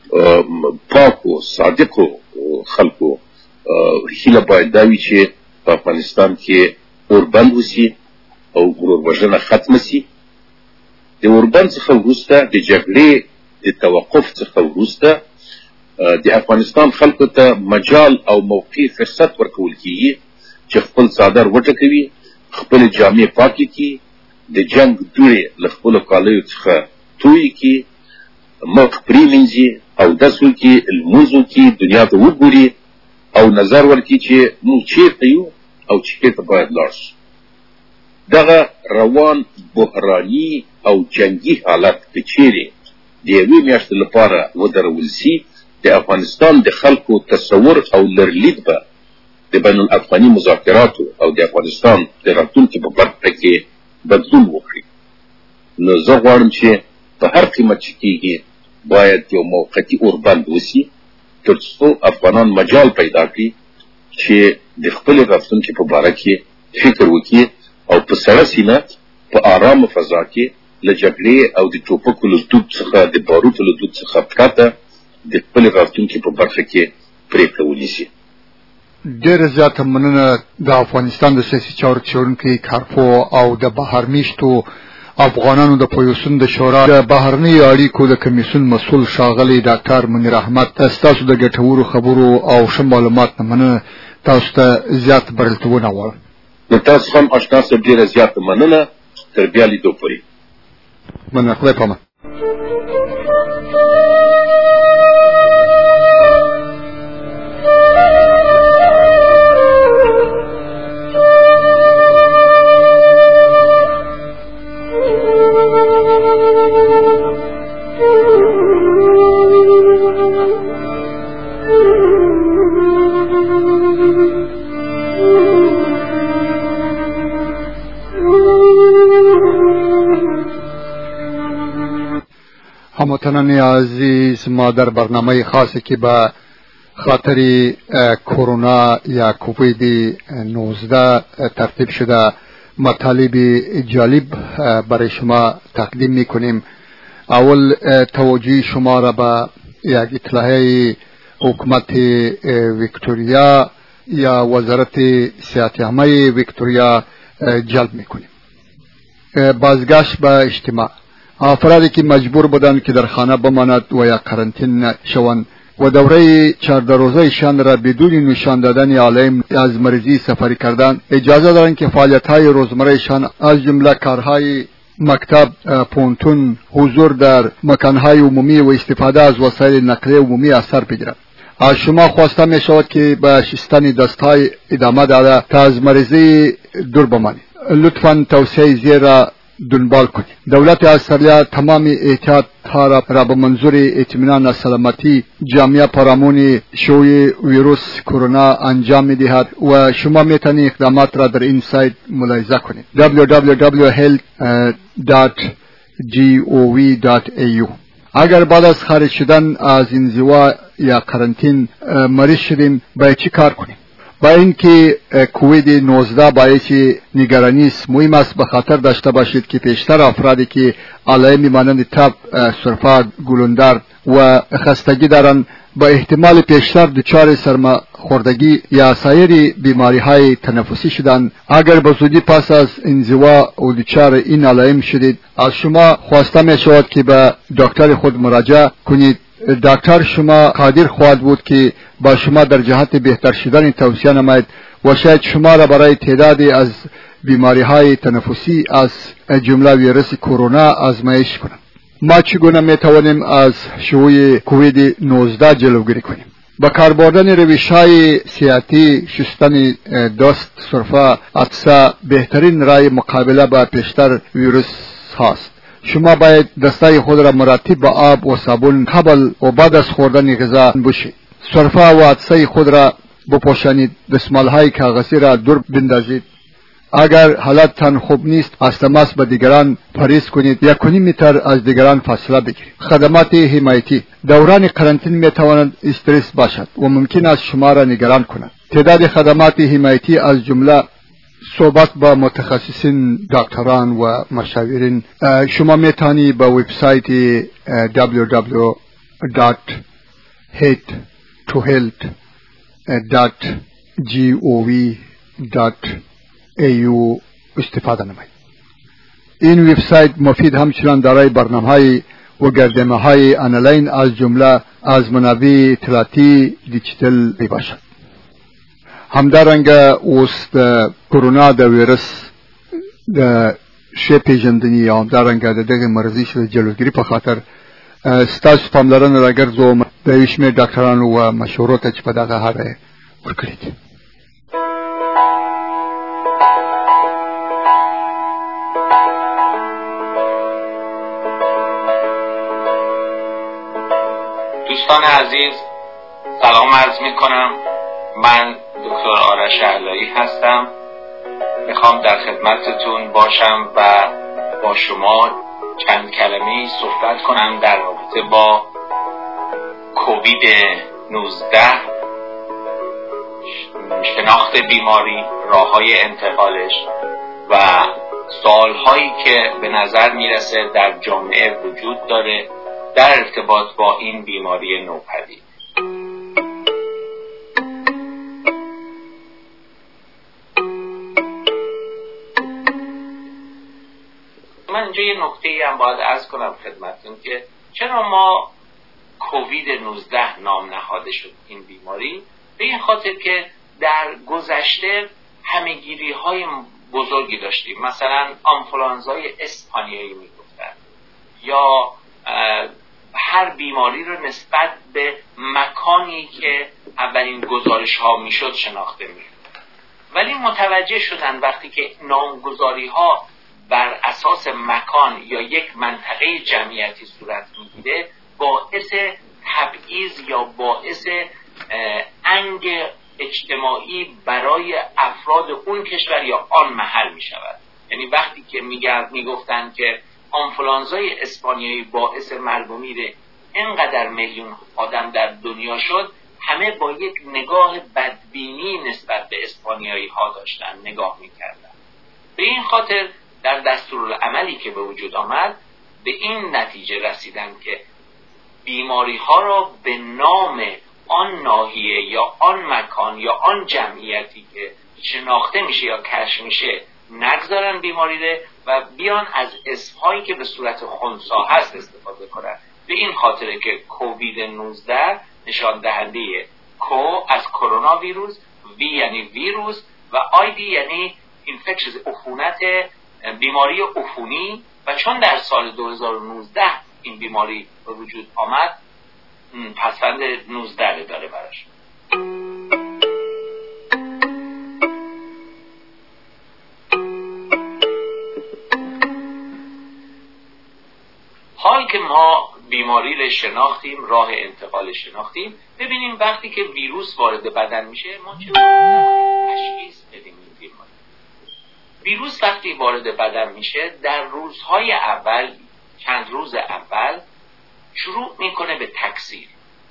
پاکو صادقو خلکو هیله باید دا وي چې په افغانستان کې اوربند وسي او وروروژنه ختمه سي. د اوربند څخه وروسته د جګړې د توقف څخه وروسته د افغانستان خلکو ته مجال او موقع فرصت ورکول کیږي چې خپل څادر وټکوي، خپل جامې پاکې کړي، د جنگ دوړې له خپلو کالیو څخه تویې کړي، مخ پرېمینځي، اودس وکړي، لمونځ وکړي، دنیا ته وګوري او نظر ورکړي چې موږ چېرته یو او چېرته باید لاړ شو. دغه روان بحراني او جنگي حالت که چیرې د یوې میاشتې لپاره ودرول سي، د افغانستان د خلکو تصور او لرلید به د بین الافغاني مذاکراتو او د افغانستان د راتلونکي په برخه کې بدلون وکړي. نو زه غواړم چې په هر قیمت چې کېږي باید یو موقتي اوربند وسي تر څو افغانان مجال پیدا کړي چې د خپلې راتلونکي په باره کې فکر وکړي او په سړه سینه په آرامه فضا کې له جګړې او د ټوپکو له دود څخه، د باروتو له دود څخه پرته د خپلې راتلونکي په برخه کې پرېکړه ونیسي. ډېره زیاته مننه د افغانستان د سیاسي چارو څېړونکي کارپو او د بهر میشتو افغانانو د پویوسون د شورا د بهرنیو اړیکو د کمیسیون مسؤل ښاغلی ډاکټر منیر احمد، ستاسو د ګټورو خبرو او ښه معلومات نه مننه. تاسو ته زیات بریالیتوبونه غواړم. نو تاسو هم اشنا صاحب ډېره زیاته مننه. تر بیا لیدو پورې. مننه. خدای پامان. هموطنان عزیز، ما در برنامه خاصی که به خاطر کرونا یا کووید 19 ترتیب شده مطالب جالب برای شما تقدیم میکنیم. اول توجه شما را به یک اطلاعیه حکومت ویکتوریا یا وزارت صحت عامه ویکتوریا جلب میکنیم. بازگشت به اجتماع، افرادی که مجبور بودند که در خانه بمانند و یا قرنطینه شوند و دوره 14 روزه شان را بدون نشان دادن علائم از مریضی سفری کردن اجازه دارند که فعالیت‌های روزمره شان از جمله کارهای مکتب، پونتون، حضور در مکانهای عمومی و استفاده از وسایل نقلیه عمومی اثر بگیرد. از شما خواسته می شود که به شستن دستهای ادامه داده تا از مریضی دور بمانید. لطفاً توصیه زیر دنبال کنید. دولت استرالیا تمام احتیاط ها را به منظور اطمینان از سلامتی جامعه پیرامون شیوع ویروس کرونا انجام می دهد و شما می توانید اقدامات را در این سایت ملاحظه کنید. www.health.gov.au. اگر بعد از خارج شدن از انزوا یا قرنطین مریض شدیم باید چی کار کنیم؟ با اینکه کووید 19 باعث نگرانی است، مهم است به خاطر داشته باشید که پیشتر افرادی که علائم مانند تب، سرفه، گلوندر و خستگی دارند با احتمال پیشتر دچار سرماخوردگی یا سایر بیماری های تنفسی شدند. اگر به زودی پس از انزوا و دچار این علائم شدید، از شما خواسته می شود که به دکتر خود مراجعه کنید. دکتر شما قادر خواهد بود که با شما در جهت بهتر شدن توصیه نماید و شاید شما را برای تعدادی از بیماری های تنفسی از جمله ویروس کرونا آزمایش کنند. ما چگونه می توانیم از شیوع کووید 19 جلوگیری کنیم؟ با کار بردن روش‌های صحتی، شستن دست، سرفه، عطسه بهترین راه مقابله با پیشتر ویروس هاست. شما باید دستای خود را مرتب با آب و صابون قبل و بعد از خوردن غذا بشویید. سرفه و عطسه خود را بپوشانید. دستمال‌های کاغذی را دور بندازید. اگر حالتتان خوب نیست، از تماس با دیگران پرهیز کنید. 1.5 متر از دیگران فاصله بگیرید. خدمات حمایتی. دوران قرنطینه میتواند استرس باشد و ممکن است شما را نگران کند. تعداد خدمات حمایتی از جمله صحبت با متخصصین، دکتران و مشاورین. شما میتونید با وبسایت www.health.gov.au استفاده نمایید. این وبسایت مفید همچنان دارای برنامه‌های و گردنامه‌های آنلاین از جمله از منابع اطلاعاتی دیجیتال می باشد. همدارنگه اوس کرونا د ویروس د شی پیژندنې یا همدارنګه د دغه مرضی شو جلوګیری په خاطر ستاسو پاملرنه راګرځوم د یو شمېر ډاکټرانو و مشورو ته چې په دغه اړه ورکړي دي. دوستان عزیز، سلام عرض می کنم. من دکتر آرش علایی هستم. میخوام در خدمتتون باشم و با شما چند کلمه‌ای صحبت کنم در رابطه با کووید 19، شناخت بیماری، راه‌های انتقالش و سوال‌هایی که به نظر میرسه در جامعه وجود داره در ارتباط با این بیماری نوپدید. من اینجا یه نکته‌ای هم باید عرض کنم خدمتتون که چرا ما کووید 19 نام نهاده شد این بیماری؟ به این خاطر که در گذشته همه‌گیری‌های بزرگی داشتیم. مثلا آنفولانزای اسپانیایی میگفتن یا هر بیماری رو نسبت به مکانی که اولین گزارش ها میشد شناخته میشد. ولی متوجه شدن وقتی که نامگذاری ها بر اساس مکان یا یک منطقه جمعیتی صورت میگیره باعث تبعیض یا باعث انگ اجتماعی برای افراد اون کشور یا آن محل می شود. یعنی وقتی که میگفتن که آنفولانزای اسپانیایی باعث مرگ و میر اینقدر میلیون آدم در دنیا شد، همه با یک نگاه بدبینی نسبت به اسپانیایی ها داشتن نگاه میکردن. به این خاطر در دستورالعملی که به وجود آمد به این نتیجه رسیدن که بیماری ها را به نام آن ناحیه یا آن مکان یا آن جمعیتی که شناخته میشه یا کشف میشه نگذارن بیماری ره و بیان از اسمهایی که به صورت خنثی هست استفاده کنن. به این خاطره که کووید 19 نشان دهنده کو از کرونا ویروس، وی یعنی ویروس و آیدی یعنی اینفکشن، عفونت، بیماری عفونی. و چون در سال 2019 این بیماری به وجود آمد، پسفند 19 داره براش. حال که ما بیماری رو شناختیم، راه انتقال شناختیم، ببینیم وقتی که ویروس وارد بدن میشه ما چطور تشخیص بدیم این بیماری. ویروس وقتی وارد بدن میشه در روزهای اول، چند روز اول شروع میکنه به تکثیر.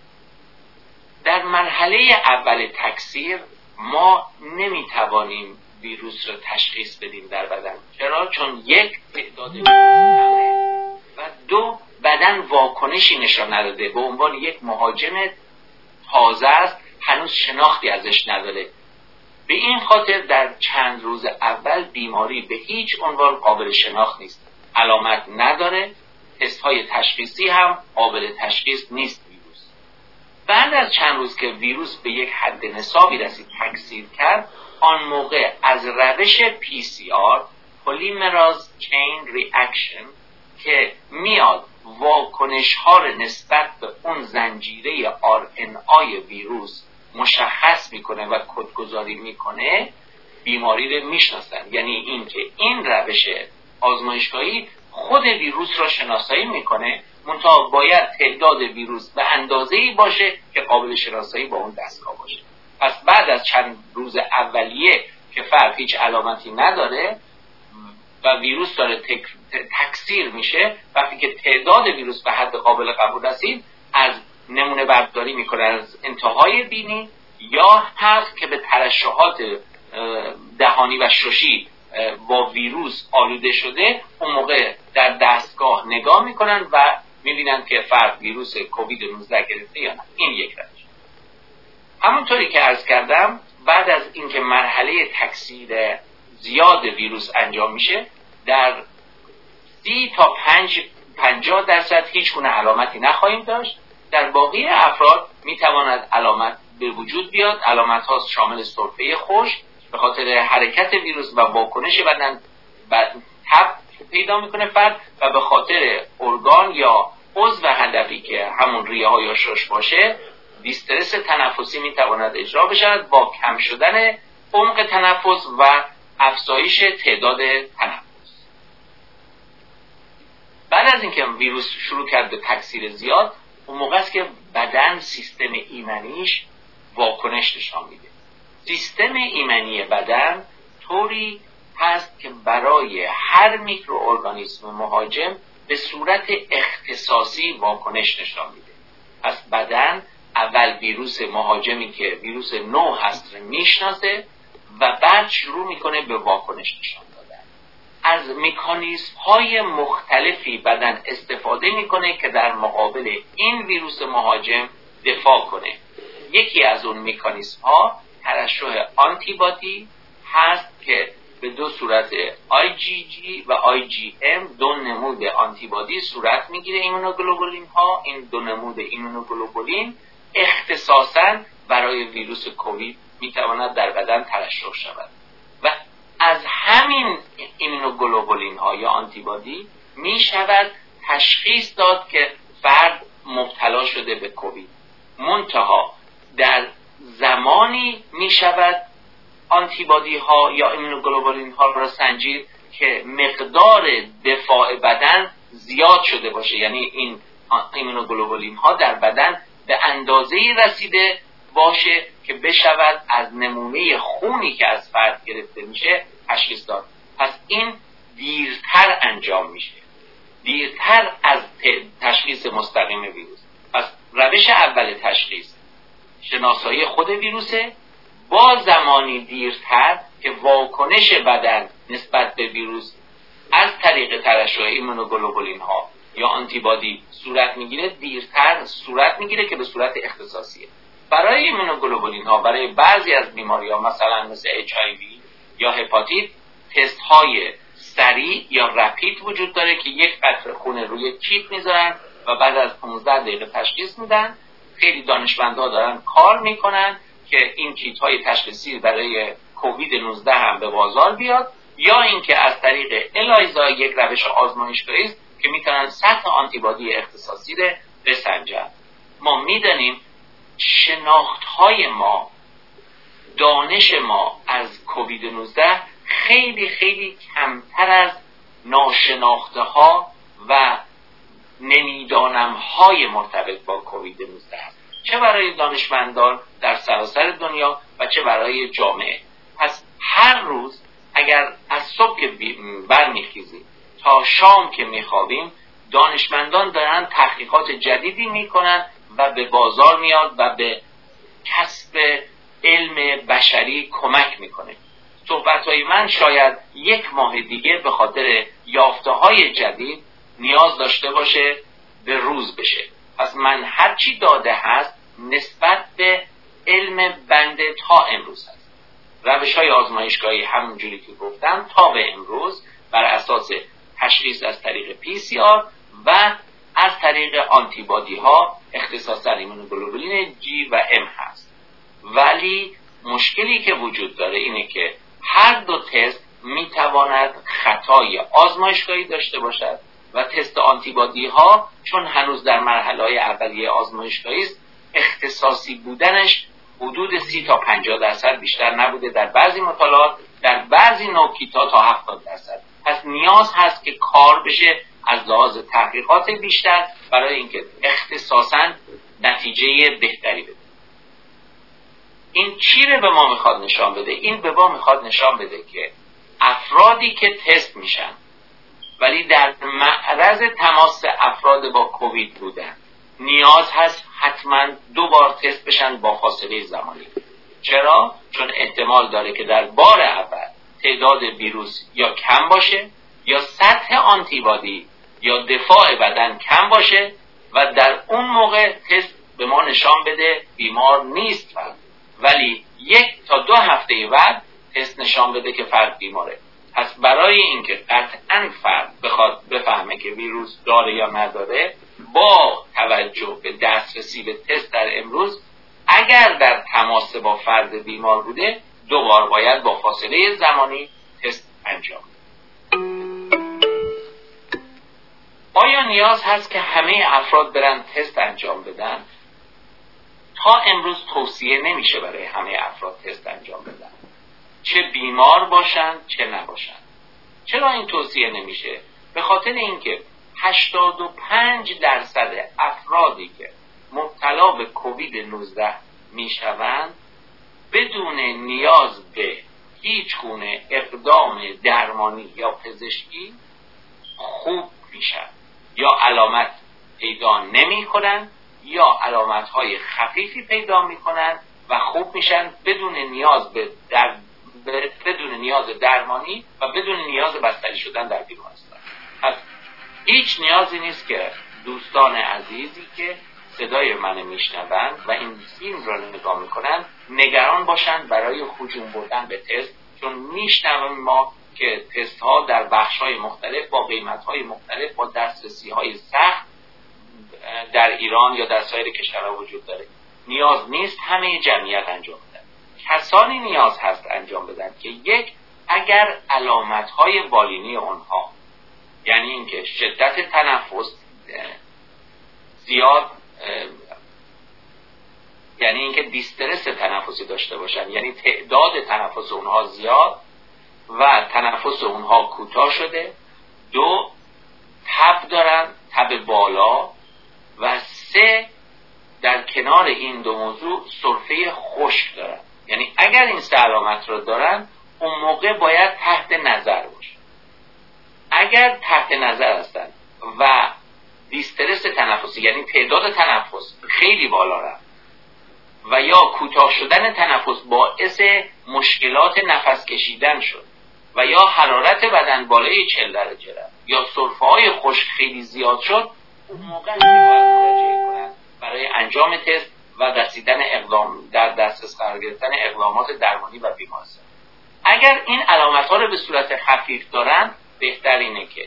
در مرحله اول تکثیر ما نمیتوانیم ویروس رو تشخیص بدیم در بدن. چرا؟ چون یک، تعداد ویروس کمه و دو، بدن واکنشی نشان نداده، به عنوان یک مهاجم تازه است، هنوز شناختی ازش نداره. به این خاطر در چند روز اول بیماری به هیچ عنوان قابل شناخت نیست، علامت نداره، تست‌های تشخیصی هم قابل تشخیص نیست ویروس. بعد از چند روز که ویروس به یک حد نصابی رسید، تکثیر کرد، آن موقع از روش PCR Polymerase Chain Reaction که میاد واکنش ها رو نسبت به اون زنجیره RNA ویروس مشخص میکنه و کدگذاری میکنه، بیماری رو میشناسن. یعنی این که این روش آزمایشگاهی خود ویروس را شناسایی میکنه، منتها باید تعداد ویروس به اندازه‌ای باشه که قابل شناسایی با اون دستگاه باشه. پس بعد از چند روز اولیه که فرد هیچ علامتی نداره و ویروس داره تکثیر میشه، وقتی که تعداد ویروس به حد قابل قبول رسید، از نمونه برداری میکنه از انتهای بینی یا هست که به ترشحات دهانی و ششی با ویروس آلوده شده، اون موقع در دستگاه نگاه میکنن و میبینن که فرد ویروس کووید 19 گرفته یا نه. این یک روش. همونطوری که عرض کردم، بعد از اینکه مرحله تکثیر زیاد ویروس انجام میشه، در 30 تا 50% هیچ گونه علامتی نخواهیم داشت. در باقی افراد میتواند علامت به وجود بیاد. علامت ها شامل سرفه خشک به خاطر حرکت ویروس و واکنش بدن تب پیدا میکنه فرد، و به خاطر ارگان یا عضو هدفی که همون ریه ها یا شش باشه، دیسترس تنفسی میتواند اجرا بشود با کم شدن عمق تنفس و افزایش تعداد تنفس. بعد از اینکه ویروس شروع کرد به تکثیر زیاد، اون موقع است که بدن سیستم ایمنیش واکنش نشان میده. سیستم ایمنی بدن طوری هست که برای هر میکروارگانیسم مهاجم به صورت اختصاصی واکنش نشان میده. پس بدن اول ویروس مهاجمی که ویروس نو هست رو میشناسه و بعد شروع میکنه به واکنش نشان دادن. از مکانیزم های مختلفی بدن استفاده میکنه که در مقابل این ویروس مهاجم دفاع کنه. یکی از اون مکانیزم ها ترشح آنتیبادی هست که به دو صورت IgG و IgM، دو نمود آنتیبادی صورت میگیره. ایمونوگلوبولین ها، این دو نمود ایمونوگلوبولین اختصاصاً برای ویروس کووید میتواند در بدن ترشح شود و از همین ایمونوگلوبولین ها یا آنتیبادی میشود تشخیص داد که فرد مبتلا شده به کووید. منتها در زمانی میشود آنتیبادی ها یا ایمونوگلوبولین ها را سنجید که مقدار دفاع بدن زیاد شده باشه، یعنی این ایمونوگلوبولین ها در بدن به اندازه‌ای رسیده باشه که بشود از نمونه خونی که از فرد گرفته میشه تشخیص داد. پس این دیرتر انجام میشه. دیرتر از تشخیص مستقیم ویروس. پس روش اول تشخیص شناسایی خود ویروسه با زمانی دیرتر که واکنش بدن نسبت به ویروس از طریق ترشح ایمونوگلوبولین ها یا آنتیبادی صورت میگیره، دیرتر صورت میگیره که به صورت اختصاصیه. برای ایمونوگلوبولین ها برای بعضی از بیماری ها مثلا مثل HIV یا هپاتیت تست های سریع یا رپید وجود داره که یک قطره خون روی کیت میذارن و بعد از 15 دقیقه تشخیص میدن. خیلی دانشمندها دارن کار میکنن که این کیت های تشخیصی برای کووید 19 هم به بازار بیاد، یا اینکه از طریق الایزا یک روش آزمایشگاهی است که میتونن سطح آنتیبادی اختصاصی رو بسنجن. ما میدانیم شناخت های ما، دانش ما از کووید 19 خیلی خیلی کمتر از ناشناخته ها و نمیدانم های مرتبط با کووید 19 است، چه برای دانشمندان در سراسر دنیا و چه برای جامعه. پس هر روز اگر از صبح که برمیخیزیم تا شام که میخوابیم دانشمندان دارن تحقیقات جدیدی میکنن و به بازار میاد و به کسب علم بشری کمک میکنه. صحبتهای من شاید یک ماه دیگه به خاطر یافته‌های جدید نیاز داشته باشه به روز بشه. پس من هرچی داده هست نسبت به علم بنده تا امروز هست. روش‌های آزمایشگاهی همونجوری که گفتم تا به امروز بر اساس تشخیص از طریق PCR و از طریق آنتیبادی ها اختصاصاً ایمونوگلوبولین G و M هست. ولی مشکلی که وجود داره اینه که هر دو تست میتواند خطای آزمایشگاهی داشته باشد و تست آنتیبادی ها چون هنوز در مرحله اولیه آزمایشگاهی است اختصاصی بودنش حدود 30 تا 50% بیشتر نبوده، در بعضی مطالعات در بعضی نوع کیتا تا 70%. پس نیاز هست که کار بشه از لحاظ تحقیقات بیشتر برای اینکه اختصاصاً نتیجه بهتری بده. این چی رو به ما میخواد نشان بده؟ این به ما میخواد نشان بده که افرادی که تست میشن ولی در معرض تماس افراد با کووید بودن نیاز هست حتما 2 بار تست بشن با فاصله زمانی. چرا؟ چون احتمال داره که در بار اول تعداد ویروس یا کم باشه یا سطح آنتیبادی یا دفاع بدن کم باشه و در اون موقع تست به ما نشان بده بیمار نیست فرد، ولی 1 تا 2 هفته بعد تست نشان بده که فرد بیماره. پس برای اینکه قطعاً فرد بخواد بفهمه که ویروس داره یا نداره با توجه به دسترسی به تست در امروز اگر در تماس با فرد بیمار بوده 2 بار باید با فاصله زمانی تست انجام. آیا نیاز هست که همه افراد برن تست انجام بدن؟ تا امروز توصیه نمیشه برای همه افراد تست انجام بدن، چه بیمار باشن چه نباشن. چرا این توصیه نمیشه؟ به خاطر اینکه 85% افرادی که مبتلا به کووید 19 میشوند بدون نیاز به هیچ گونه اقدام درمانی یا پزشکی خوب میشن، یا علامت پیدا نمی کنن یا علامت‌های خفیفی پیدا میکنن و خوب میشن بدون نیاز بدون نیاز درمانی و بدون نیاز بستری شدن در بیمارستان. پس هیچ نیازی نیست که دوستان عزیزی که صدای من میشنوند و این فیلم را نگاه میکنن نگران باشند برای هجوم بردن به تست، چون میشنویم ما که تست ها در بخش های مختلف با قیمت های مختلف با دسترسی های سخت در ایران یا در سایر کشورها وجود داره. نیاز نیست همه جمعیت انجام بدن. کسانی نیاز هست انجام بدن که یک، اگر علامت های بالینی اونها یعنی اینکه شدت تنفس زیاد، یعنی اینکه دیسترس تنفسی داشته باشن، یعنی تعداد تنفس اونها زیاد و تنفس اونها کوتاه شده، 2 تب دارن، تب بالا، و 3 در کنار این 2 موضوع سرفه خشک دارن. یعنی اگر این 3 علامت رو دارن اون موقع باید تحت نظر باشه. اگر تحت نظر هستن و دیسترس تنفسی یعنی تعداد تنفس خیلی بالا رفت و یا کوتاه شدن تنفس باعث مشکلات نفس کشیدن شد و یا حرارت بدن بالای 40 درجه رفت یا سرفه‌های خشک خیلی زیاد شد، اون موقع باید مراجعه کنند برای انجام تست و رسیدن اقدام در دسترس قرار گرفتن اقدامات درمانی و بیمارستانی. اگر این علامت‌ها رو به صورت خفیف دارن، بهتر اینه که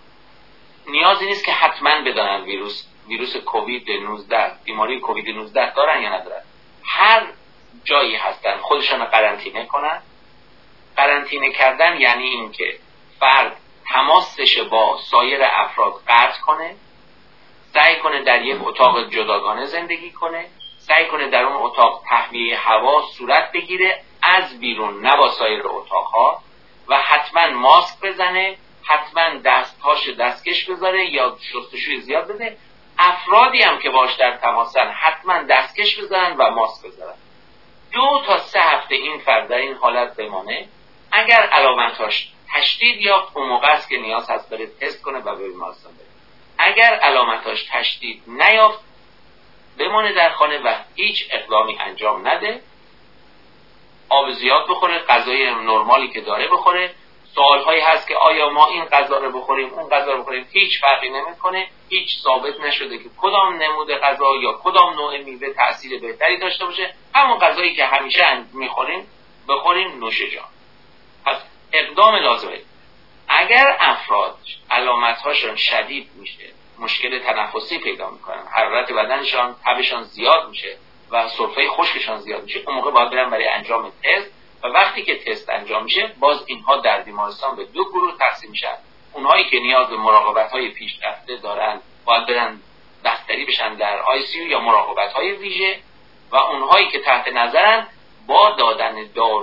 نیازی نیست که حتما بدانن ویروس کووید 19 بیماری کووید 19 دارن یا ندارن. هر جایی هستن خودشون قرنطینه کنن. قرنطینه کردن یعنی این که فرد تماسش با سایر افراد قطع کنه، سعی کنه در یک اتاق جداگانه زندگی کنه، سعی کنه در اون اتاق تهویه هوا صورت بگیره از بیرون، نه با سایر اتاقها، و حتما ماسک بزنه، حتما دستهاش دستکش بذاره یا شستشوی زیاد بده. افرادی هم که باش در تماسن حتما دستکش بزنن و ماسک بذارن. 2 تا 3 هفته این فرد در این حالت بمانه. اگر علامتاش تشدید یافت، اون موقع است که نیاز هست بره تست کنه و به بیمارستان بره. اگر علامتاش تشدید نیافت، بمانه در خانه و هیچ اقدامی انجام نده. آب زیاد بخوره، غذای نرمالی که داره بخوره. سوالهایی هست که آیا ما این غذا رو بخوریم اون غذا رو بخوریم، هیچ فرقی نمیکنه. هیچ ثابت نشده که کدام نمود غذا یا کدام نوع میوه تأثیر بهتری داشته باشه. همون غذایی که همیشه میخوریم بخوریم، نوش جان. پس اقدام لازمه. اگر افراد علامت‌هاشون شدید میشه، مشکل تنفسی پیدا میکنن، حرارت بدنشان، تبشان زیاد میشه و سرفه خشکشان زیاد میشه، اون موقع باید برن برای انجام تست. و وقتی که تست انجام میشه، باز اینها در بیمارستان به 2 گروه تقسیم میشن. اونهایی که نیاز به مراقبت‌های پیشرفته دارن باید برن بستری بشن در ICU یا مراقبت‌های ویژه، و اونهایی که تحت نظرن با دادن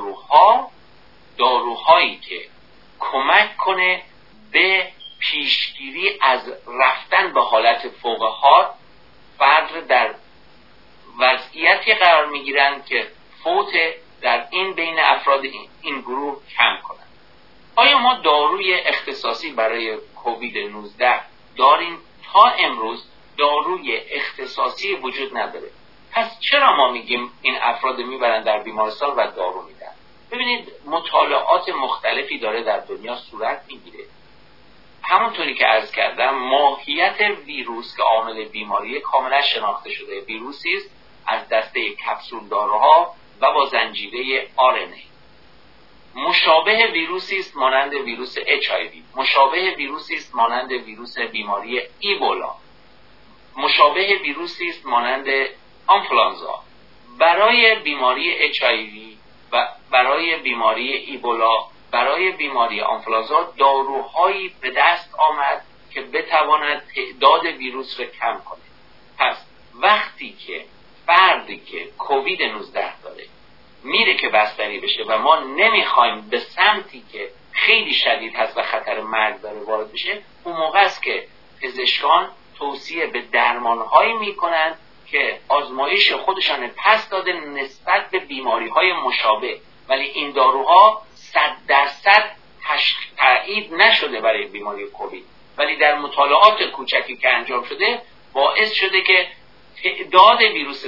داروهایی که کمک کنه به پیشگیری از رفتن به حالت فوق‌حاد، فرد در وضعیتی قرار میگیرن که فوت در این بین افراد این گروه کم کنند. آیا ما داروی اختصاصی برای کووید 19 داریم؟ تا امروز داروی اختصاصی وجود نداره. پس چرا ما میگیم این افراد میبرن در بیمارستان و دارو میدن؟ ببینید، مطالعات مختلفی داره در دنیا صورت میگیره. همونطوری که عرض کردم، ماهیت ویروس که عامل بیماری کاملا شناخته شده. ویروسی است از دسته کپسول داروها و با زنجیره RNA. مشابه ویروسی است مانند ویروس HIV، مشابه ویروسی است مانند ویروس بیماری ایبولا، مشابه ویروسی است مانند آنفلانزا. برای بیماری HIV و برای بیماری ایبولا، برای بیماری آنفلانزا داروهایی به دست آمد که بتواند تعداد ویروس را کم کنه. پس وقتی که فردی که کووید 19 داره میره که بستری بشه و ما نمیخوایم به سمتی که خیلی شدید هست و خطر مرگ داره وارد بشه، اون موقع است که پزشکان توصیه به درمانهایی میکنن که آزمایش خودشان پس داده نسبت به بیماریهای مشابه، ولی این داروها 100% تایید نشده برای بیماری کووید، ولی در مطالعات کوچکی که انجام شده باعث شده که تعداد ویروس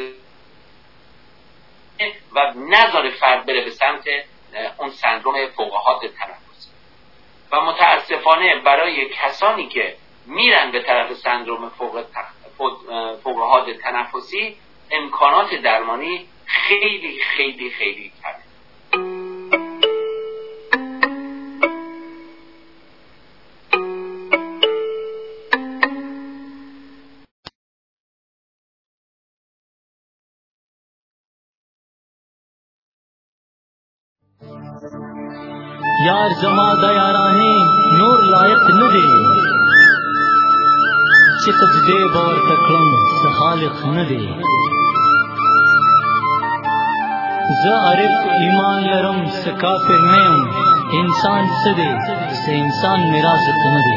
و نذاره فرد بره به سمت اون سندروم فوق‌حاد تنفسی. و متاسفانه برای کسانی که میرن به طرف سندروم فوق‌حاد تنفسی، امکانات درمانی خیلی خیلی خیلی کمه. यार जमा दयाराने नूर लायक नदे चिकत दे बार तकलम खालिक नदे ज अरिफ ईमान लरम से काफिर में इंसान सदे से इंसान मिरासत नदे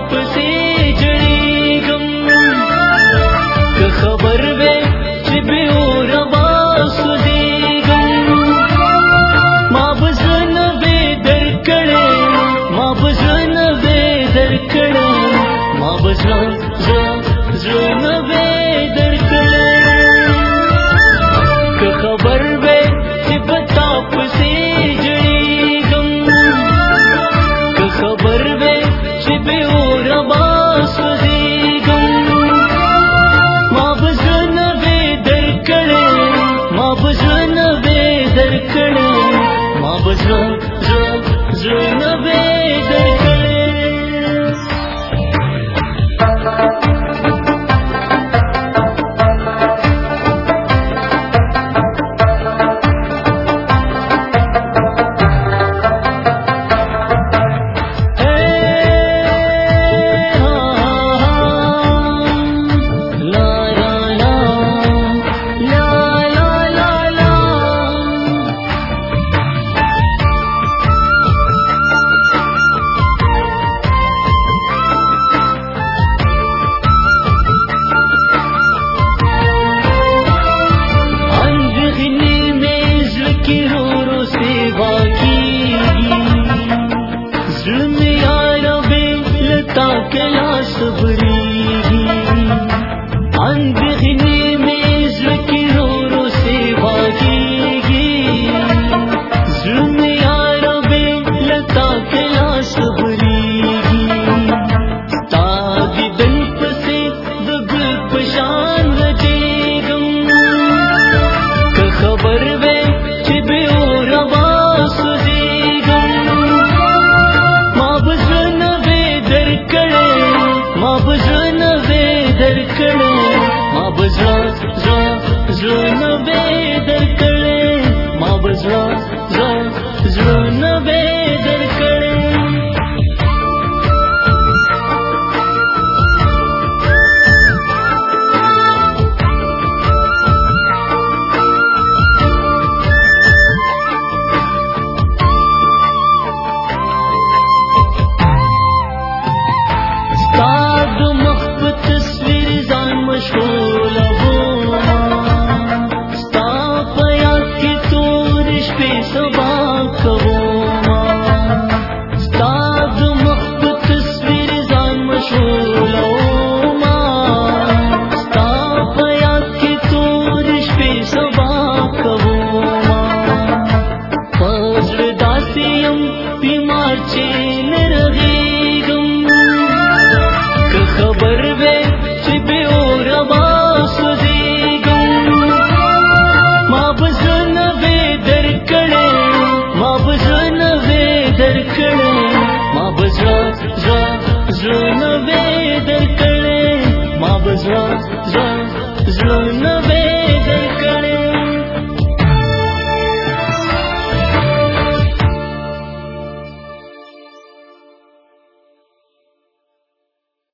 پسې جړېږم که خبر وې چې بې اوره به سوځېږم ما به زړه نه وې درکړی ما به زړه نه وې درکړی ما به زړه نه وې درکړی که خبر وې چې په تا پسې جړېږم که خبر وې چې بې اوره به سوځېږم ما به زړه نه وې درکړی ما به زړه نه وې درکړی ما به زړه نه وې درکړی زړه